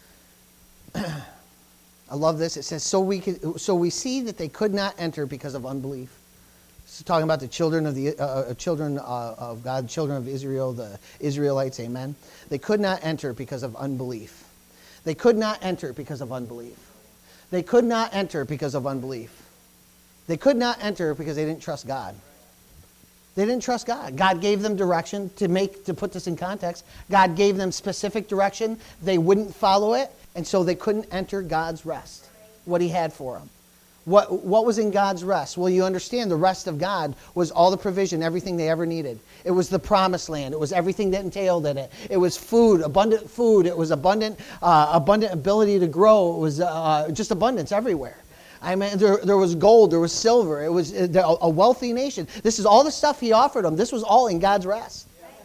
I love this. It says, so we could, so we see that they could not enter because of unbelief. This is talking about the children of the uh, children uh, of God, children of Israel, the Israelites. Amen. They could not enter because of unbelief. They could not enter because of unbelief. They could not enter because of unbelief. They could not enter because they didn't trust God. They didn't trust God. God gave them direction to make to put this in context. God gave them specific direction. They wouldn't follow it, and so they couldn't enter God's rest, what He had for them. What, what was in God's rest? Well, you understand the rest of God was all the provision, everything they ever needed. It was the promised land. It was everything that entailed in it. It was food, abundant food. It was abundant, uh, abundant ability to grow. It was uh, just abundance everywhere. I mean, there, there was gold, there was silver. It was a wealthy nation. This is all the stuff He offered them. This was all in God's rest.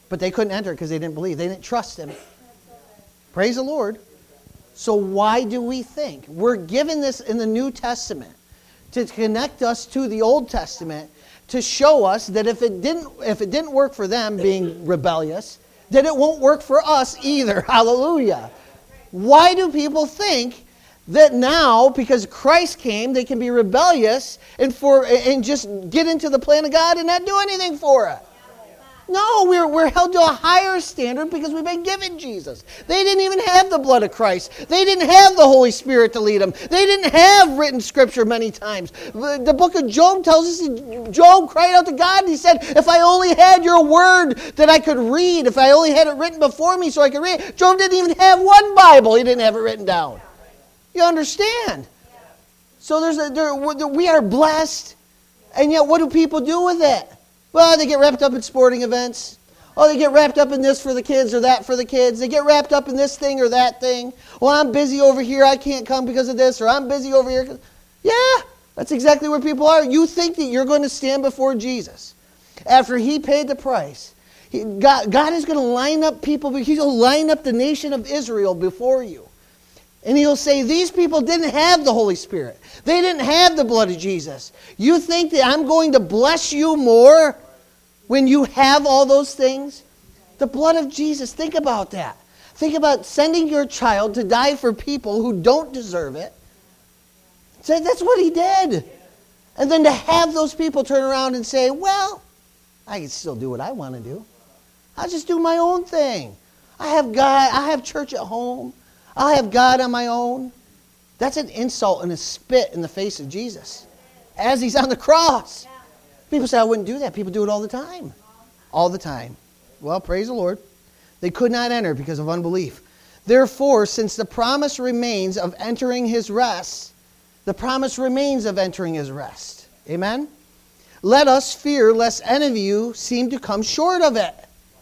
But they couldn't enter because they didn't believe. They didn't trust him. Praise the Lord. So why do we think? We're given this in the New Testament to connect us to the Old Testament, to show us that if it didn't if it didn't work for them being rebellious, that it won't work for us either. Hallelujah. Why do people think that now, because Christ came, they can be rebellious and for and just get into the plan of God and not do anything for it? No, we're, we're held to a higher standard because we've been given Jesus. They didn't even have the blood of Christ. They didn't have the Holy Spirit to lead them. They didn't have written scripture many times. The, the book of Job tells us that Job cried out to God and he said, if I only had your word that I could read, if I only had it written before me so I could read it. Job didn't even have one Bible. He didn't have it written down. You understand? So there's a, there, we are blessed, and yet what do people do with it? Well, they get wrapped up in sporting events. Oh, they get wrapped up in this for the kids or that for the kids. They get wrapped up in this thing or that thing. Well, I'm busy over here. I can't come because of this. Or I'm busy over here. Yeah, that's exactly where people are. You think that you're going to stand before Jesus after he paid the price. He, God, God is going to line up people. He's going to line up the nation of Israel before you. And he'll say, these people didn't have the Holy Spirit. They didn't have the blood of Jesus. You think that I'm going to bless you more when you have all those things? The blood of Jesus, think about that. Think about sending your child to die for people who don't deserve it. So that's what he did. And then to have those people turn around and say, well, I can still do what I want to do. I'll just do my own thing. I have God, I have church at home. I'll have God on my own. That's an insult and a spit in the face of Jesus as he's on the cross. People say, I wouldn't do that. People do it all the time. All the time. Well, praise the Lord. They could not enter because of unbelief. Therefore, since the promise remains of entering his rest, the promise remains of entering his rest. Amen? Let us fear lest any of you seem to come short of it.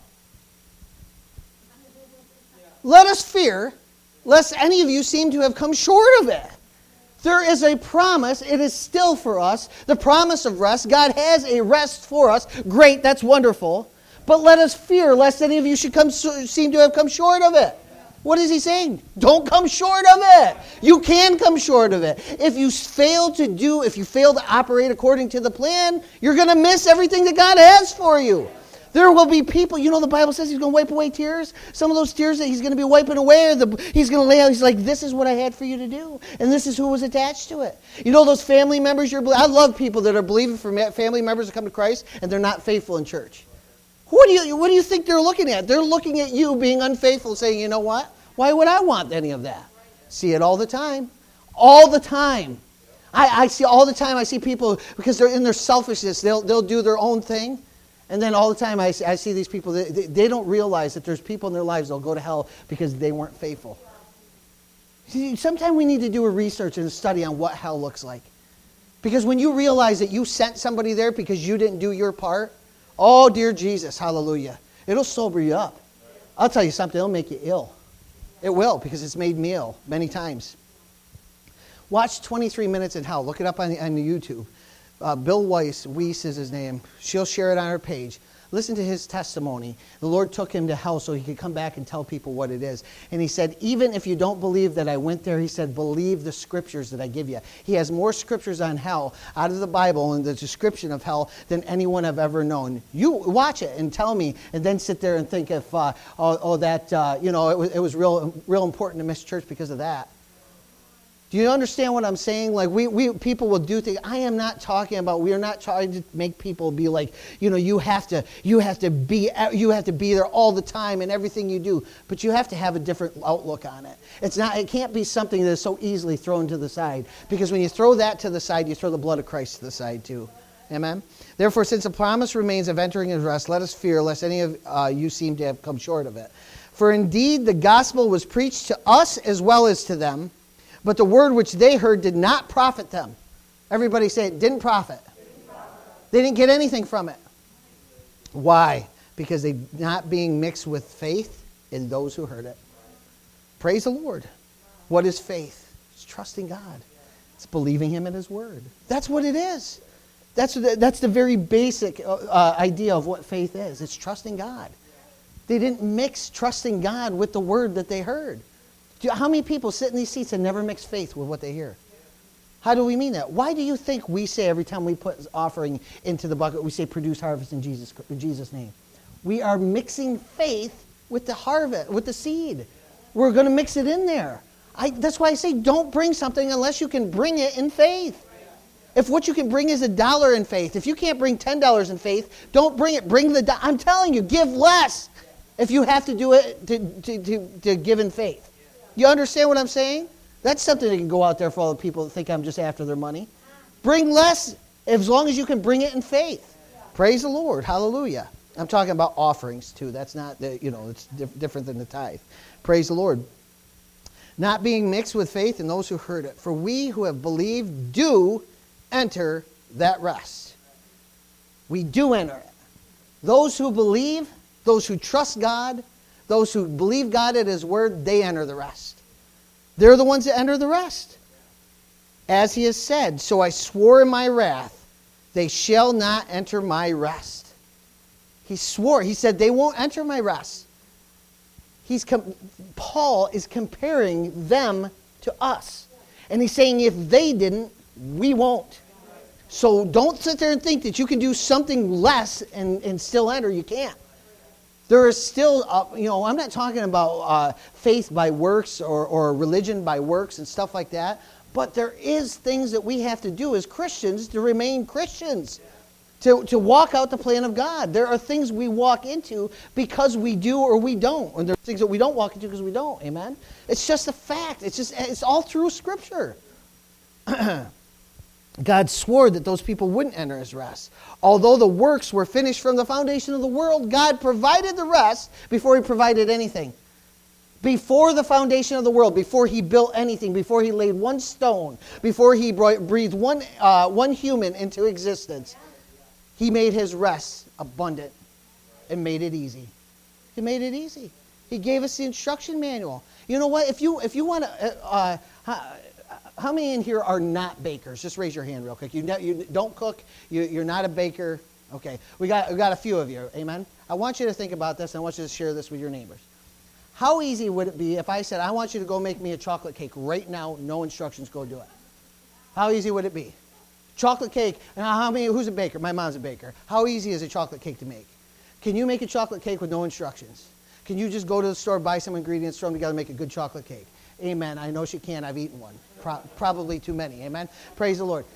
Let us fear lest any of you seem to have come short of it. There is a promise. It is still for us. The promise of rest. God has a rest for us. Great, that's wonderful. But let us fear lest any of you should come seem to have come short of it. What is he saying? Don't come short of it. You can come short of it. If you fail to do, if you fail to operate according to the plan, you're going to miss everything that God has for you. There will be people, you know, the Bible says he's going to wipe away tears. Some of those tears that he's going to be wiping away, the, he's going to lay out, he's like, this is what I had for you to do. And this is who was attached to it. You know those family members, you're, I love people that are believing for family members to come to Christ and they're not faithful in church. What do you, what do you think they're looking at? They're looking at you being unfaithful, saying, you know what? Why would I want any of that? See it all the time. All the time. I, I see all the time, I see people, because they're in their selfishness, they'll, they'll do their own thing. And then all the time I see, I see these people, they, they don't realize that there's people in their lives that will go to hell because they weren't faithful. See, sometimes we need to do a research and a study on what hell looks like. Because when you realize that you sent somebody there because you didn't do your part, oh, dear Jesus, hallelujah, it'll sober you up. I'll tell you something, it'll make you ill. It will, because it's made me ill many times. Watch twenty-three minutes in Hell. Look it up on, on YouTube. Uh, Bill Weiss, Weiss is his name. She'll share it on her page. Listen to his testimony. The Lord took him to hell so he could come back and tell people what it is. And he said, even if you don't believe that I went there, he said, believe the scriptures that I give you. He has more scriptures on hell out of the Bible and the description of hell than anyone I've ever known. You watch it and tell me, and then sit there and think if, uh, oh, oh, that, uh, you know, it was, it was real, real important to miss church because of that. Do you understand what I'm saying? Like we, we people will do things. I am not talking about. We are not trying to make people be like, you know, you have to, you have to be, you have to be there all the time in everything you do. But you have to have a different outlook on it. It's not. It can't be something that is so easily thrown to the side. Because when you throw that to the side, you throw the blood of Christ to the side too. Amen. Therefore, since the promise remains of entering his rest, let us fear lest any of uh, you seem to have come short of it. For indeed, the gospel was preached to us as well as to them. But the word which they heard did not profit them. Everybody say it didn't profit. Didn't profit. They didn't get anything from it. Why? Because they not being mixed with faith in those who heard it. Praise the Lord. What is faith? It's trusting God. It's believing him in his word. That's what it is. That's the, that's the very basic uh, idea of what faith is. It's trusting God. They didn't mix trusting God with the word that they heard. Do you, how many people sit in these seats and never mix faith with what they hear? How do we mean that? Why do you think we say every time we put offering into the bucket, we say produce harvest in Jesus, in Jesus' name? We are mixing faith with the harvest, with the seed. We're going to mix it in there. I, that's why I say don't bring something unless you can bring it in faith. If what you can bring is a dollar in faith, if you can't bring ten dollars in faith, don't bring it. Bring the, do- I'm telling you, give less if you have to do it to, to, to, to give in faith. You understand what I'm saying? That's something that can go out there for all the people that think I'm just after their money. Bring less as long as you can bring it in faith. Praise the Lord. Hallelujah. I'm talking about offerings too. That's not, the, you know, it's diff- different than the tithe. Praise the Lord. Not being mixed with faith in those who heard it. For we who have believed do enter that rest. We do enter it. Those who believe, those who trust God, those who believe God at His word, they enter the rest. They're the ones that enter the rest. As He has said, so I swore in my wrath, they shall not enter my rest. He swore. He said they won't enter my rest. He's com- Paul is comparing them to us. And he's saying if they didn't, we won't. So don't sit there and think that you can do something less and, and still enter. You can't. There is still, uh, you know, I'm not talking about uh, faith by works or, or religion by works and stuff like that. But there is things that we have to do as Christians to remain Christians. To, to walk out the plan of God. There are things we walk into because we do or we don't. And there are things that we don't walk into because we don't. Amen? It's just a fact. It's just it's all through Scripture. God swore that those people wouldn't enter His rest. Although the works were finished from the foundation of the world, God provided the rest before He provided anything. Before the foundation of the world, before He built anything, before He laid one stone, before He breathed one, uh, one human into existence, He made His rest abundant and made it easy. He made it easy. He gave us the instruction manual. You know what? If you if you want to, uh, how, how many in here are not bakers? Just raise your hand real quick. You, you don't cook. You, you're not a baker. Okay, we got we got a few of you. Amen. I want you to think about this, and I want you to share this with your neighbors. How easy would it be if I said, I want you to go make me a chocolate cake right now, no instructions, go do it? How easy would it be? Chocolate cake. Now, how many? Who's a baker? My mom's a baker. How easy is a chocolate cake to make? Can you make a chocolate cake with no instructions? Can you just go to the store, buy some ingredients, throw them together, make a good chocolate cake? Amen. I know she can. I've eaten one. Pro- probably too many. Amen. Praise the Lord.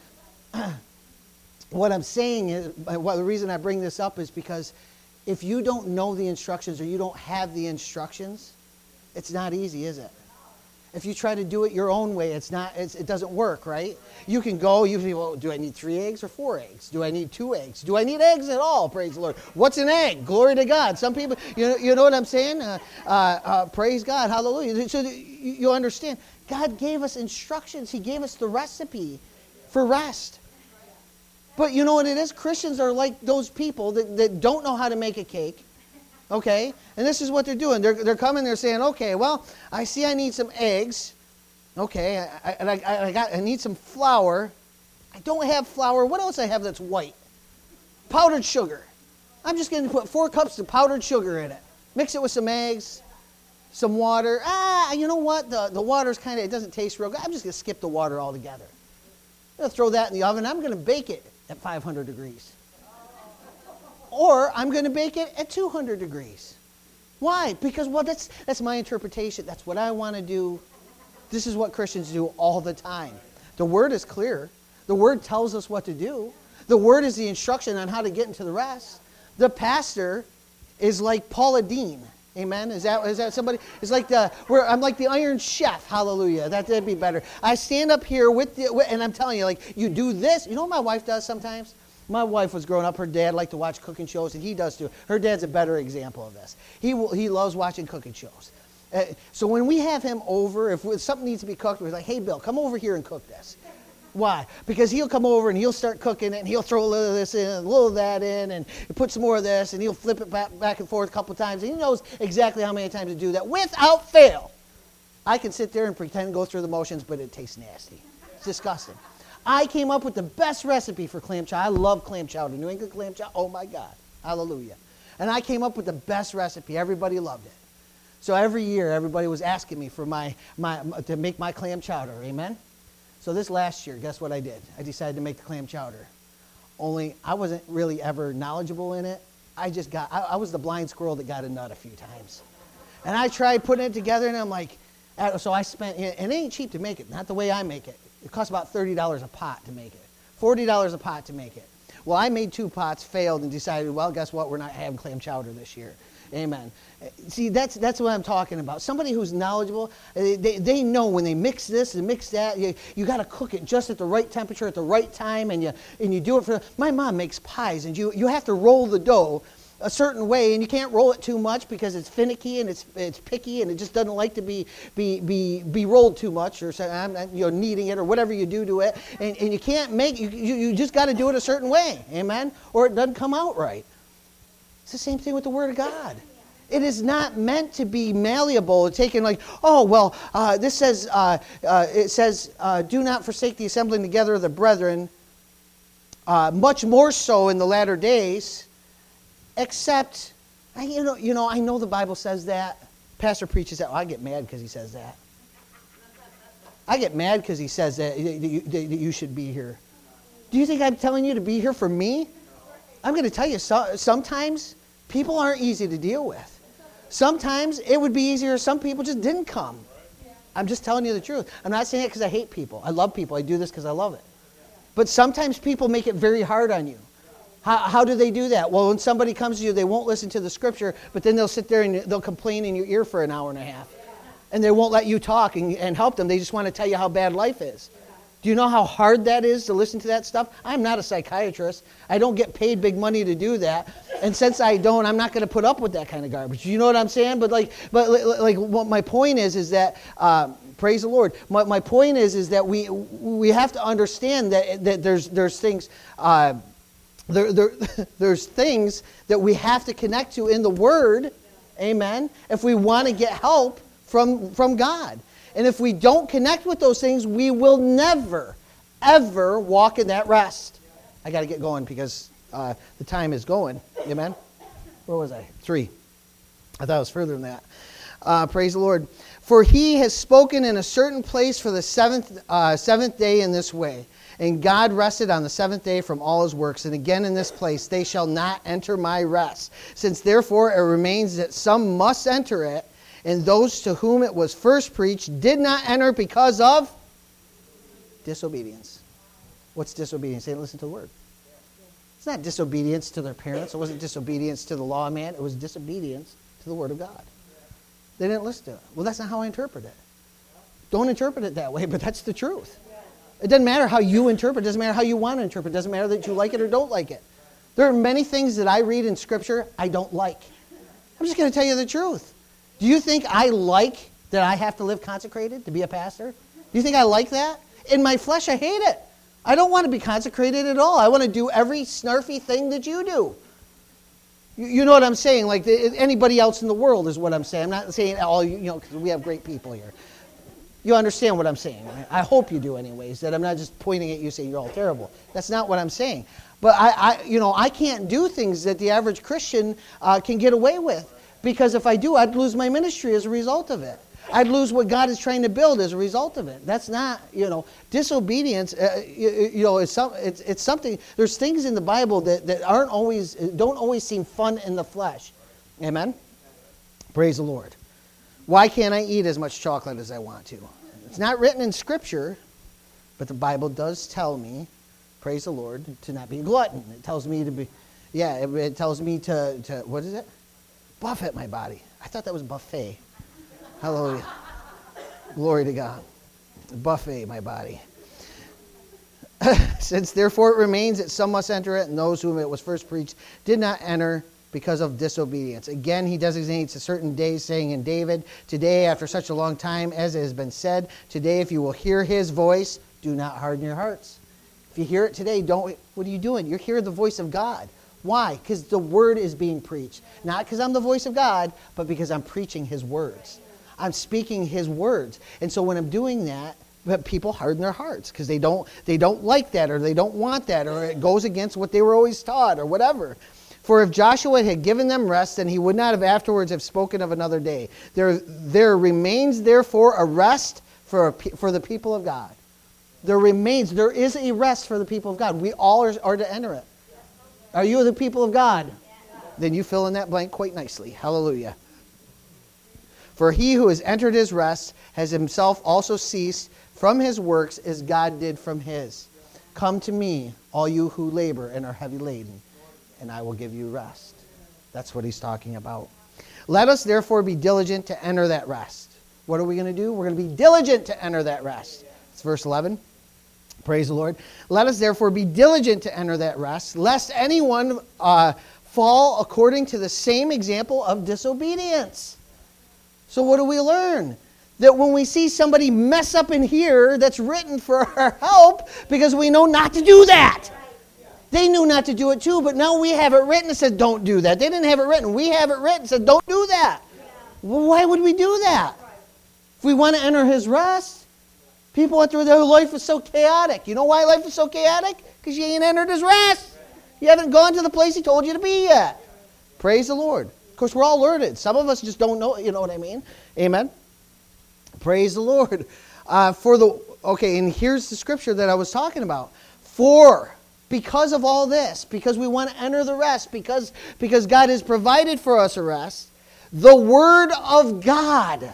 What I'm saying is, well, the reason I bring this up is because if you don't know the instructions or you don't have the instructions, it's not easy, is it? If you try to do it your own way, it's not. It's, it doesn't work, right? You can go. You say, well, do I need three eggs or four eggs? Do I need two eggs? Do I need eggs at all? Praise the Lord. What's an egg? Glory to God. Some people, you know, you know what I'm saying? Uh, uh, uh, praise God. Hallelujah. So you, you understand. God gave us instructions. He gave us the recipe for rest. But you know what it is? Christians are like those people that, that don't know how to make a cake. Okay? And this is what they're doing. They're, they're coming, they're saying, okay, well, I see I need some eggs. Okay, I, I, and I, I, got, I need some flour. I don't have flour. What else I have that's white? Powdered sugar. I'm just going to put four cups of powdered sugar in it. Mix it with some eggs, some water. Ah, you know what? The, the water's kind of, it doesn't taste real good. I'm just going to skip the water altogether. I'm going to throw that in the oven. I'm going to bake it at five hundred degrees. Or I'm going to bake it at two hundred degrees. Why? Because, well, that's that's my interpretation. That's what I want to do. This is what Christians do all the time. The Word is clear. The Word tells us what to do. The Word is the instruction on how to get into the rest. The pastor is like Paula Deen. Amen? Is that is that somebody? It's like the, where I'm like the Iron Chef. Hallelujah. That, that'd be better. I stand up here with the, and I'm telling you, like, you do this. You know what my wife does sometimes? My wife was growing up. Her dad liked to watch cooking shows, and he does too. Her dad's a better example of this. He he loves watching cooking shows. Uh, so when we have him over, if something needs to be cooked, we're like, hey, Bill, come over here and cook this. Why? Because he'll come over and he'll start cooking it, and he'll throw a little of this in, a little of that in, and put some more of this, and he'll flip it back, back and forth a couple times. And he knows exactly how many times to do that without fail. I can sit there and pretend to go through the motions, but it tastes nasty. It's disgusting. I came up with the best recipe for clam chowder. I love clam chowder. New England clam chowder. Oh, my God. Hallelujah. And I came up with the best recipe. Everybody loved it. So every year, everybody was asking me for my, my to make my clam chowder. Amen? So this last year, guess what I did? I decided to make the clam chowder. Only I wasn't really ever knowledgeable in it. I just got, I, I was the blind squirrel that got a nut a few times. And I tried putting it together, and I'm like, so I spent, and it ain't cheap to make it, not the way I make it. It costs about thirty dollars a pot to make it, forty dollars a pot to make it. Well, I made two pots, failed, and decided, well, guess what? We're not having clam chowder this year. Amen. See, that's that's what I'm talking about. Somebody who's knowledgeable, they, they know when they mix this and mix that, you, you got to cook it just at the right temperature at the right time, and you and you do it for. My mom makes pies, and you you have to roll the dough a certain way, and you can't roll it too much because it's finicky and it's it's picky, and it just doesn't like to be be be, be rolled too much, or I'm you know kneading it or whatever you do to it, and, and you can't make you you, you just got to do it a certain way, amen, or it doesn't come out right. It's the same thing with the Word of God. It is not meant to be malleable, taken like, oh, well, uh, this says, uh, uh, it says, uh, do not forsake the assembling together of the brethren, uh, much more so in the latter days, except, I, you know, you know, I know the Bible says that. Pastor preaches that. Oh, I get mad because he says that. I get mad because he says that, that, you, that you should be here. Do you think I'm telling you to be here for me? I'm going to tell you, so, sometimes people aren't easy to deal with. Sometimes it would be easier if some people just didn't come. I'm just telling you the truth. I'm not saying it because I hate people. I love people. I do this because I love it. But sometimes people make it very hard on you. How, how do they do that? Well, when somebody comes to you, they won't listen to the scripture, but then they'll sit there and they'll complain in your ear for an hour and a half. And they won't let you talk and, and help them. They just want to tell you how bad life is. Do you know how hard that is to listen to that stuff? I'm not a psychiatrist. I don't get paid big money to do that. And since I don't, I'm not going to put up with that kind of garbage. You know what I'm saying? But like, but like, what my point is, is that, uh, praise the Lord. My, my point is, is that we we have to understand that that there's there's things, uh, there there there's things that we have to connect to in the Word, amen. If we want to get help from from God. And if we don't connect with those things, we will never, ever walk in that rest. I got to get going because uh, the time is going. Amen? Where was I? Three. I thought it was further than that. Uh, praise the Lord. For he has spoken in a certain place for the seventh, uh, seventh day in this way. And God rested on the seventh day from all his works. And again in this place, they shall not enter my rest. Since therefore it remains that some must enter it, and those to whom it was first preached did not enter because of disobedience. What's disobedience? They didn't listen to the word. It's not disobedience to their parents. It wasn't disobedience to the law of man. It was disobedience to the word of God. They didn't listen to it. Well, that's not how I interpret it. Don't interpret it that way, but that's the truth. It doesn't matter how you interpret. It doesn't matter how you want to interpret. It doesn't matter that you like it or don't like it. There are many things that I read in Scripture I don't like. I'm just going to tell you the truth. Do you think I like that I have to live consecrated to be a pastor? Do you think I like that? In my flesh, I hate it. I don't want to be consecrated at all. I want to do every snarfy thing that you do. You, you know what I'm saying? Like the, anybody else in the world is what I'm saying. I'm not saying all you, you know, because we have great people here. You understand what I'm saying. Right? I hope you do anyways, that I'm not just pointing at you saying you're all terrible. That's not what I'm saying. But I, I you know, I can't do things that the average Christian uh, can get away with. Because if I do, I'd lose my ministry as a result of it. I'd lose what God is trying to build as a result of it. That's not, you know, disobedience, uh, you, you know, it's, some, it's, it's something, there's things in the Bible that, that aren't always, don't always seem fun in the flesh. Amen? Praise the Lord. Why can't I eat as much chocolate as I want to? It's not written in Scripture, but the Bible does tell me, praise the Lord, to not be a glutton. It tells me to be, yeah, it, it tells me to, to, what is it? Buffet my body. I thought that was buffet. Hallelujah. Glory to God. Buffet my body. Since therefore it remains that some must enter it, and those whom it was first preached did not enter because of disobedience. Again, he designates a certain day, saying in David, today, after such a long time, as it has been said, today, if you will hear his voice, do not harden your hearts. If you hear it today, don't. What are you doing? You're hearing the voice of God. Why? Because the word is being preached. Not because I'm the voice of God, but because I'm preaching his words. I'm speaking his words. And so when I'm doing that, people harden their hearts because they don't, they don't like that, or they don't want that, or it goes against what they were always taught, or whatever. For if Joshua had given them rest, then he would not have afterwards have spoken of another day. There, there remains therefore a rest for, a, for the people of God. There remains, there is a rest for the people of God. We all are, are to enter it. Are you the people of God? Then you fill in that blank quite nicely. Hallelujah. For he who has entered his rest has himself also ceased from his works as God did from his. Come to me, all you who labor and are heavy laden, and I will give you rest. That's what he's talking about. Let us therefore be diligent to enter that rest. What are we going to do? We're going to be diligent to enter that rest. It's verse eleven. Praise the Lord. Let us therefore be diligent to enter that rest, lest anyone uh, fall according to the same example of disobedience. So what do we learn? That when we see somebody mess up in here, that's written for our help because we know not to do that. They knew not to do it too, but now we have it written and said, don't do that. They didn't have it written. We have it written and said, don't do that. Well, why would we do that? If we want to enter his rest, people went through their life is so chaotic. You know why life is so chaotic? Because you ain't entered his rest. You haven't gone to the place he told you to be yet. Praise the Lord. Of course, we're all learned. Some of us just don't know, you know what I mean? Amen. Praise the Lord. Uh, for the okay, and here's the scripture that I was talking about. For, because of all this, because we want to enter the rest, because, because God has provided for us a rest, the Word of God,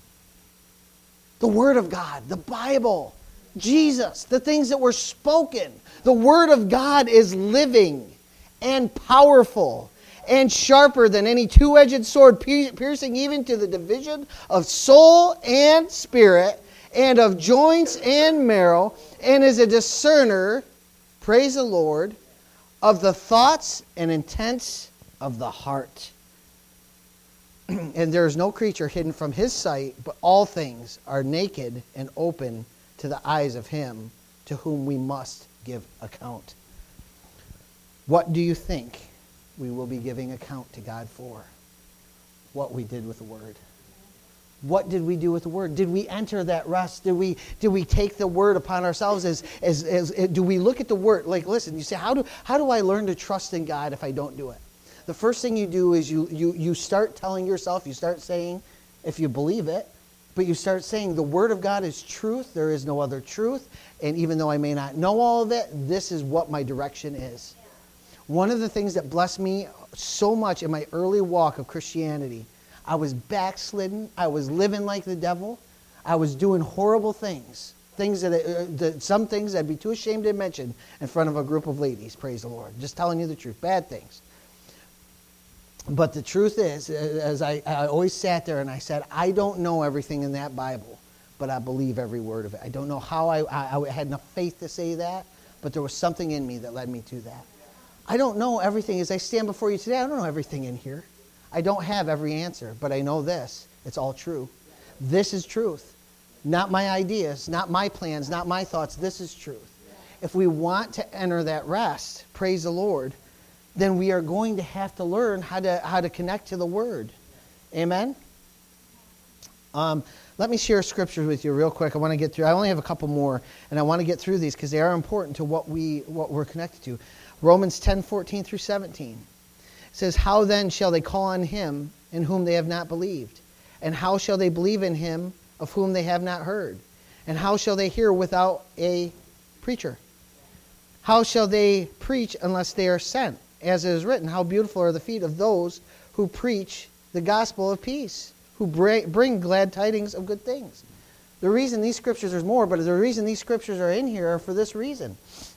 the Word of God, the Bible, Jesus, the things that were spoken, the Word of God is living and powerful and sharper than any two-edged sword, piercing even to the division of soul and spirit, and of joints and marrow, and is a discerner, praise the Lord, of the thoughts and intents of the heart. And there is no creature hidden from his sight, but all things are naked and open to the eyes of him to whom we must give account. What do you think we will be giving account to God for? What we did with the Word. What did we do with the Word? Did we enter that rest? Did we did we take the Word upon ourselves? As, as, as, as do we look at the Word? Like, listen, you say, how do how do I learn to trust in God if I don't do it? The first thing you do is you you you start telling yourself, you start saying, if you believe it, but you start saying the Word of God is truth. There is no other truth. And even though I may not know all of it, this is what my direction is. One of the things that blessed me so much in my early walk of Christianity, I was backslidden. I was living like the devil. I was doing horrible things. Things that, uh, that some things I'd be too ashamed to mention in front of a group of ladies, praise the Lord. Just telling you the truth. Bad things. But the truth is, as I, I always sat there and I said, I don't know everything in that Bible, but I believe every word of it. I don't know how I, I, I had enough faith to say that, but there was something in me that led me to that. I don't know everything. As I stand before you today, I don't know everything in here. I don't have every answer, but I know this. It's all true. This is truth. Not my ideas, not my plans, not my thoughts. This is truth. If we want to enter that rest, praise the Lord, then we are going to have to learn how to how to connect to the Word. Amen? Um, let me share scriptures with you real quick. I want to get through. I only have a couple more, and I want to get through these because they are important to what, we, what we're connected to. Romans ten, fourteen through seventeen. It says, how then shall they call on him in whom they have not believed? And how shall they believe in him of whom they have not heard? And how shall they hear without a preacher? How shall they preach unless they are sent? As it is written, how beautiful are the feet of those who preach the gospel of peace, who bring glad tidings of good things. The reason these scriptures, there's more, but the reason these scriptures are in here are for this reason.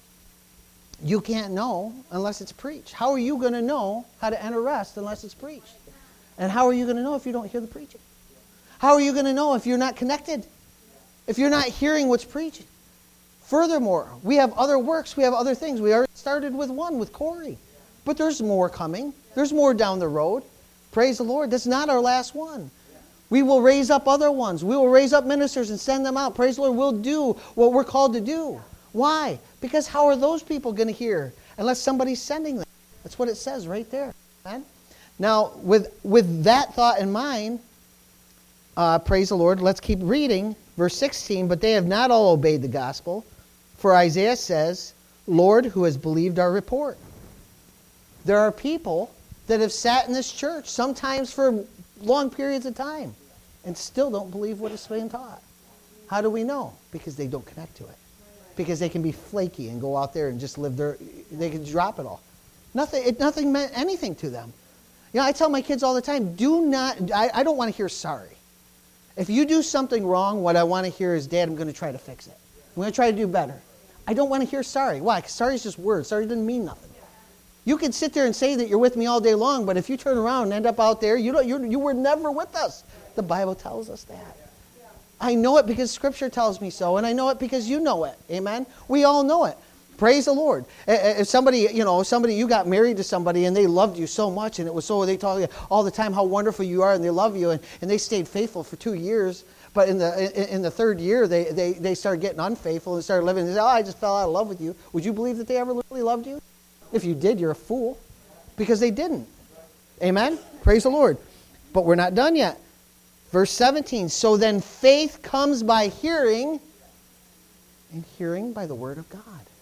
You can't know unless it's preached. How are you going to know how to enter rest unless it's preached? And how are you going to know if you don't hear the preaching? How are you going to know if you're not connected? If you're not hearing what's preached? Furthermore, we have other works, we have other things. We already started with one, with Corey. But there's more coming. There's more down the road. Praise the Lord. That's not our last one. We will raise up other ones. We will raise up ministers and send them out. Praise the Lord. We'll do what we're called to do. Why? Because how are those people going to hear unless somebody's sending them? That's what it says right there. Amen? Now, with, with that thought in mind, uh, praise the Lord, let's keep reading. Verse sixteen, but they have not all obeyed the gospel. For Isaiah says, Lord, who has believed our report? There are people that have sat in this church, sometimes for long periods of time, and still don't believe what is being taught. How do we know? Because they don't connect to it. Because they can be flaky and go out there and just live their, they can drop it all. Nothing, it, nothing meant anything to them. You know, I tell my kids all the time, do not, I, I don't want to hear sorry. If you do something wrong, what I want to hear is, Dad, I'm going to try to fix it. I'm going to try to do better. I don't want to hear sorry. Why? Because sorry is just words. Sorry doesn't mean nothing. You can sit there and say that you're with me all day long, but if you turn around and end up out there, you don't, you, you were never with us. The Bible tells us that. I know it because Scripture tells me so, and I know it because you know it. Amen? We all know it. Praise the Lord. If somebody, you know, somebody, you got married to somebody and they loved you so much, and it was so, they told you all the time how wonderful you are and they love you, and, and they stayed faithful for two years, but in the in, in the third year, they, they, they started getting unfaithful and started living, and they said, oh, I just fell out of love with you. Would you believe that they ever really loved you? If you did, you're a fool, because they didn't. Amen? Praise the Lord. But we're not done yet. Verse seventeen, so then faith comes by hearing, and hearing by the word of God.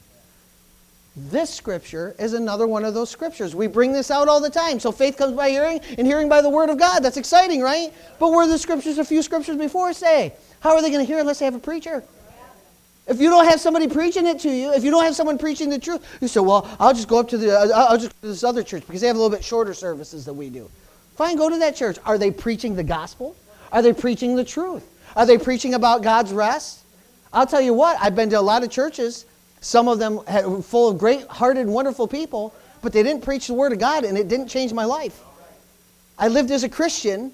This scripture is another one of those scriptures. We bring this out all the time. So faith comes by hearing, and hearing by the word of God. That's exciting, right? But what are the scriptures, a few scriptures before say? How are they going to hear unless they have a preacher? If you don't have somebody preaching it to you, if you don't have someone preaching the truth, you say, well, I'll just go up to the, I'll just go to this other church because they have a little bit shorter services than we do. Fine, go to that church. Are they preaching the gospel? Are they preaching the truth? Are they preaching about God's rest? I'll tell you what, I've been to a lot of churches. Some of them were full of great-hearted, wonderful people, but they didn't preach the Word of God, and it didn't change my life. I lived as a Christian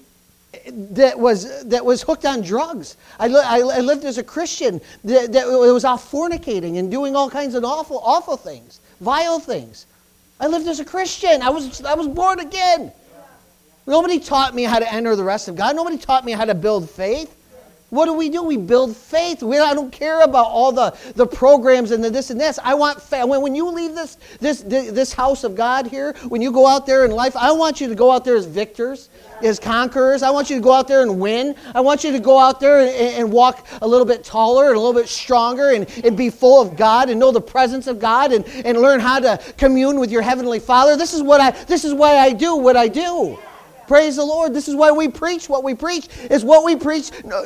that was that was hooked on drugs. I, li- I lived as a Christian that, that was off fornicating and doing all kinds of awful, awful things, vile things. I lived as a Christian. I was I was born again. Nobody taught me how to enter the rest of God. Nobody taught me how to build faith. What do we do? We build faith. We, I don't care about all the, the programs and the this and this. I want faith. When, when you leave this, this, this house of God here, when you go out there in life, I want you to go out there as victors, as conquerors. I want you to go out there and win. I want you to go out there and, and walk a little bit taller and a little bit stronger and, and be full of God and know the presence of God and, and learn how to commune with your Heavenly Father. This is what I. This is why I do what I do. Praise the Lord. This is why we preach what we preach. Is what we preach. No,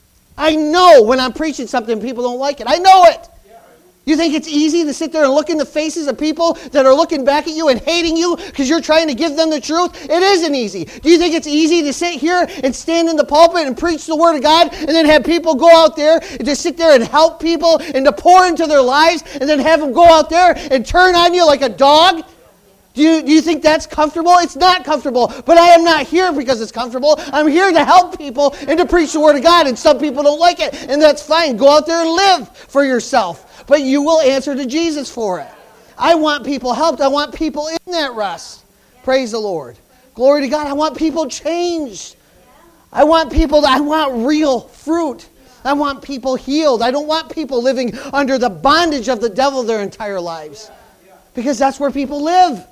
I know when I'm preaching something, people don't like it. I know it. You think it's easy to sit there and look in the faces of people that are looking back at you and hating you because you're trying to give them the truth? It isn't easy. Do you think it's easy to sit here and stand in the pulpit and preach the Word of God and then have people go out there and just sit there and help people and to pour into their lives and then have them go out there and turn on you like a dog? Do you, do you think that's comfortable? It's not comfortable. But I am not here because it's comfortable. I'm here to help people and to preach the Word of God. And some people don't like it. And that's fine. Go out there and live for yourself. But you will answer to Jesus for it. I want people helped. I want people in that rest. Praise the Lord. Glory to God. I want people changed. I want people, I want real fruit. I want people healed. I don't want people living under the bondage of the devil their entire lives. Because that's where people live.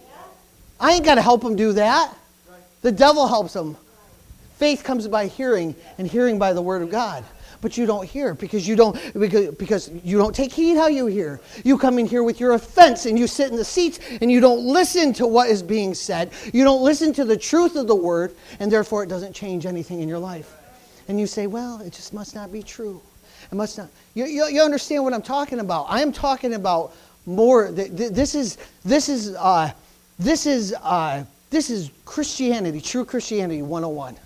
I ain't got to help them do that. The devil helps them. Faith comes by hearing, and hearing by the Word of God. But you don't hear because you don't because, because you don't take heed how you hear. You come in here with your offense and you sit in the seats and you don't listen to what is being said. You don't listen to the truth of the Word, and therefore it doesn't change anything in your life. And you say, well, it just must not be true. It must not. You, you, you understand what I'm talking about. I am talking about more. This is this is uh, this is uh, this is Christianity, true Christianity one oh one.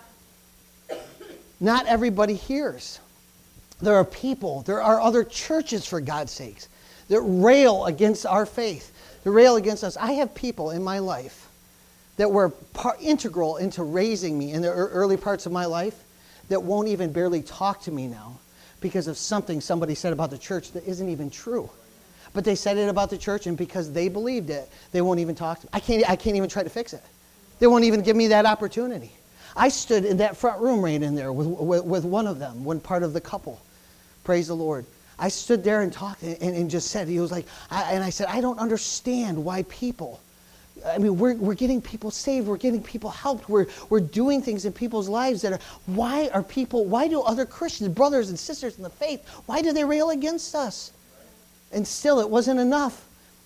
Not everybody hears. There are people, there are other churches, for God's sakes, that rail against our faith, that rail against us. I have people in my life that were par- integral into raising me in the early parts of my life that won't even barely talk to me now because of something somebody said about the church that isn't even true. But they said it about the church, and because they believed it, they won't even talk to me. I can't, I can't even try to fix it. They won't even give me that opportunity. I stood in that front room right in there with, with, with one of them, one part of the couple. Praise the Lord. I stood there and talked and, and just said, he was like, I, and I said, I don't understand why people, I mean, we're, we're getting people saved. We're getting people helped. We're, we're doing things in people's lives that are, why are people, why do other Christians, brothers and sisters in the faith, why do they rail against us? And still, it wasn't enough.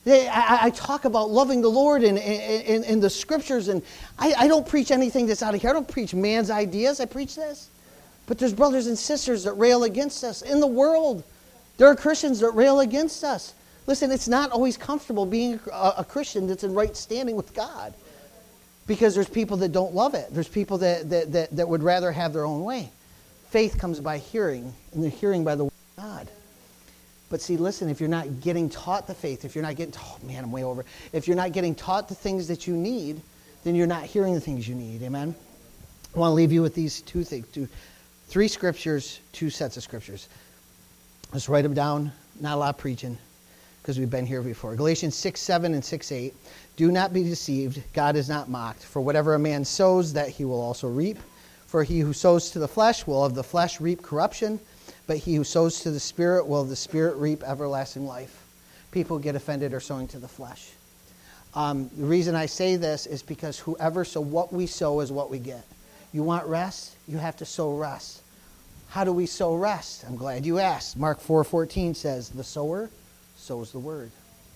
They, I, I talk about loving the Lord in, in, in the scriptures, and I, I don't preach anything that's out of here. I don't preach man's ideas. I preach this. But there's brothers and sisters that rail against us in the world. There are Christians that rail against us. Listen, it's not always comfortable being a, a Christian that's in right standing with God, because there's people that don't love it. There's people that, that, that, that would rather have their own way. Faith comes by hearing, and the hearing by the word of God. But see, listen, if you're not getting taught the faith, if you're not getting taught, oh man, I'm way over. If you're not getting taught the things that you need, then you're not hearing the things you need. Amen? I want to leave you with these two things. Two, three scriptures, two sets of scriptures. Let's write them down. Not a lot of preaching, because we've been here before. Galatians six, seven, and six, eight. Do not be deceived. God is not mocked. For whatever a man sows, that he will also reap. For he who sows to the flesh will of the flesh reap corruption. But he who sows to the Spirit will of the Spirit reap everlasting life. People get offended or sowing to the flesh. Um, the reason I say this is because whoever, so what we sow is what we get. You want rest? You have to sow rest. How do we sow rest? I'm glad you asked. Mark four fourteen says, the sower sows the word.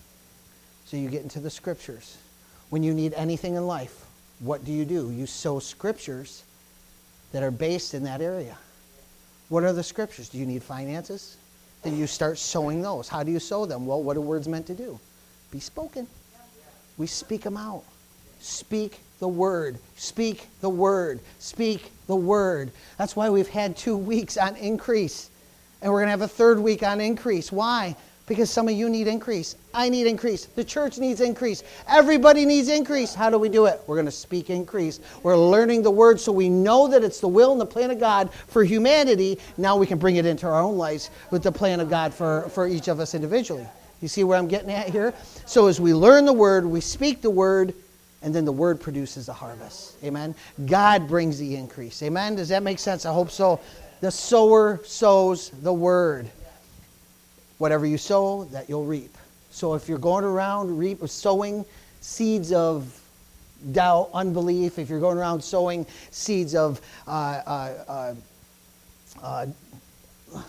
So you get into the scriptures. When you need anything in life, what do you do? You sow scriptures that are based in that area. What are the scriptures? Do you need finances? Then you start sowing those. How do you sow them? Well, what are words meant to do? Be spoken. We speak them out. Speak the word. Speak the word. Speak the word. That's why we've had two weeks on increase. And we're going to have a third week on increase. Why? Because some of you need increase. I need increase. The church needs increase. Everybody needs increase. How do we do it? We're going to speak increase. We're learning the word so we know that it's the will and the plan of God for humanity. Now we can bring it into our own lives with the plan of God for, for each of us individually. You see where I'm getting at here? So as we learn the word, we speak the word, and then the word produces a harvest. Amen? God brings the increase. Amen? Does that make sense? I hope so. The sower sows the word. Whatever you sow, that you'll reap. So if you're going around reap, sowing seeds of doubt, unbelief, if you're going around sowing seeds of uh, uh, uh, uh,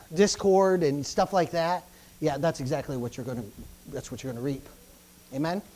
discord and stuff like that, yeah, that's exactly what you're going to. That's what you're going to reap. Amen.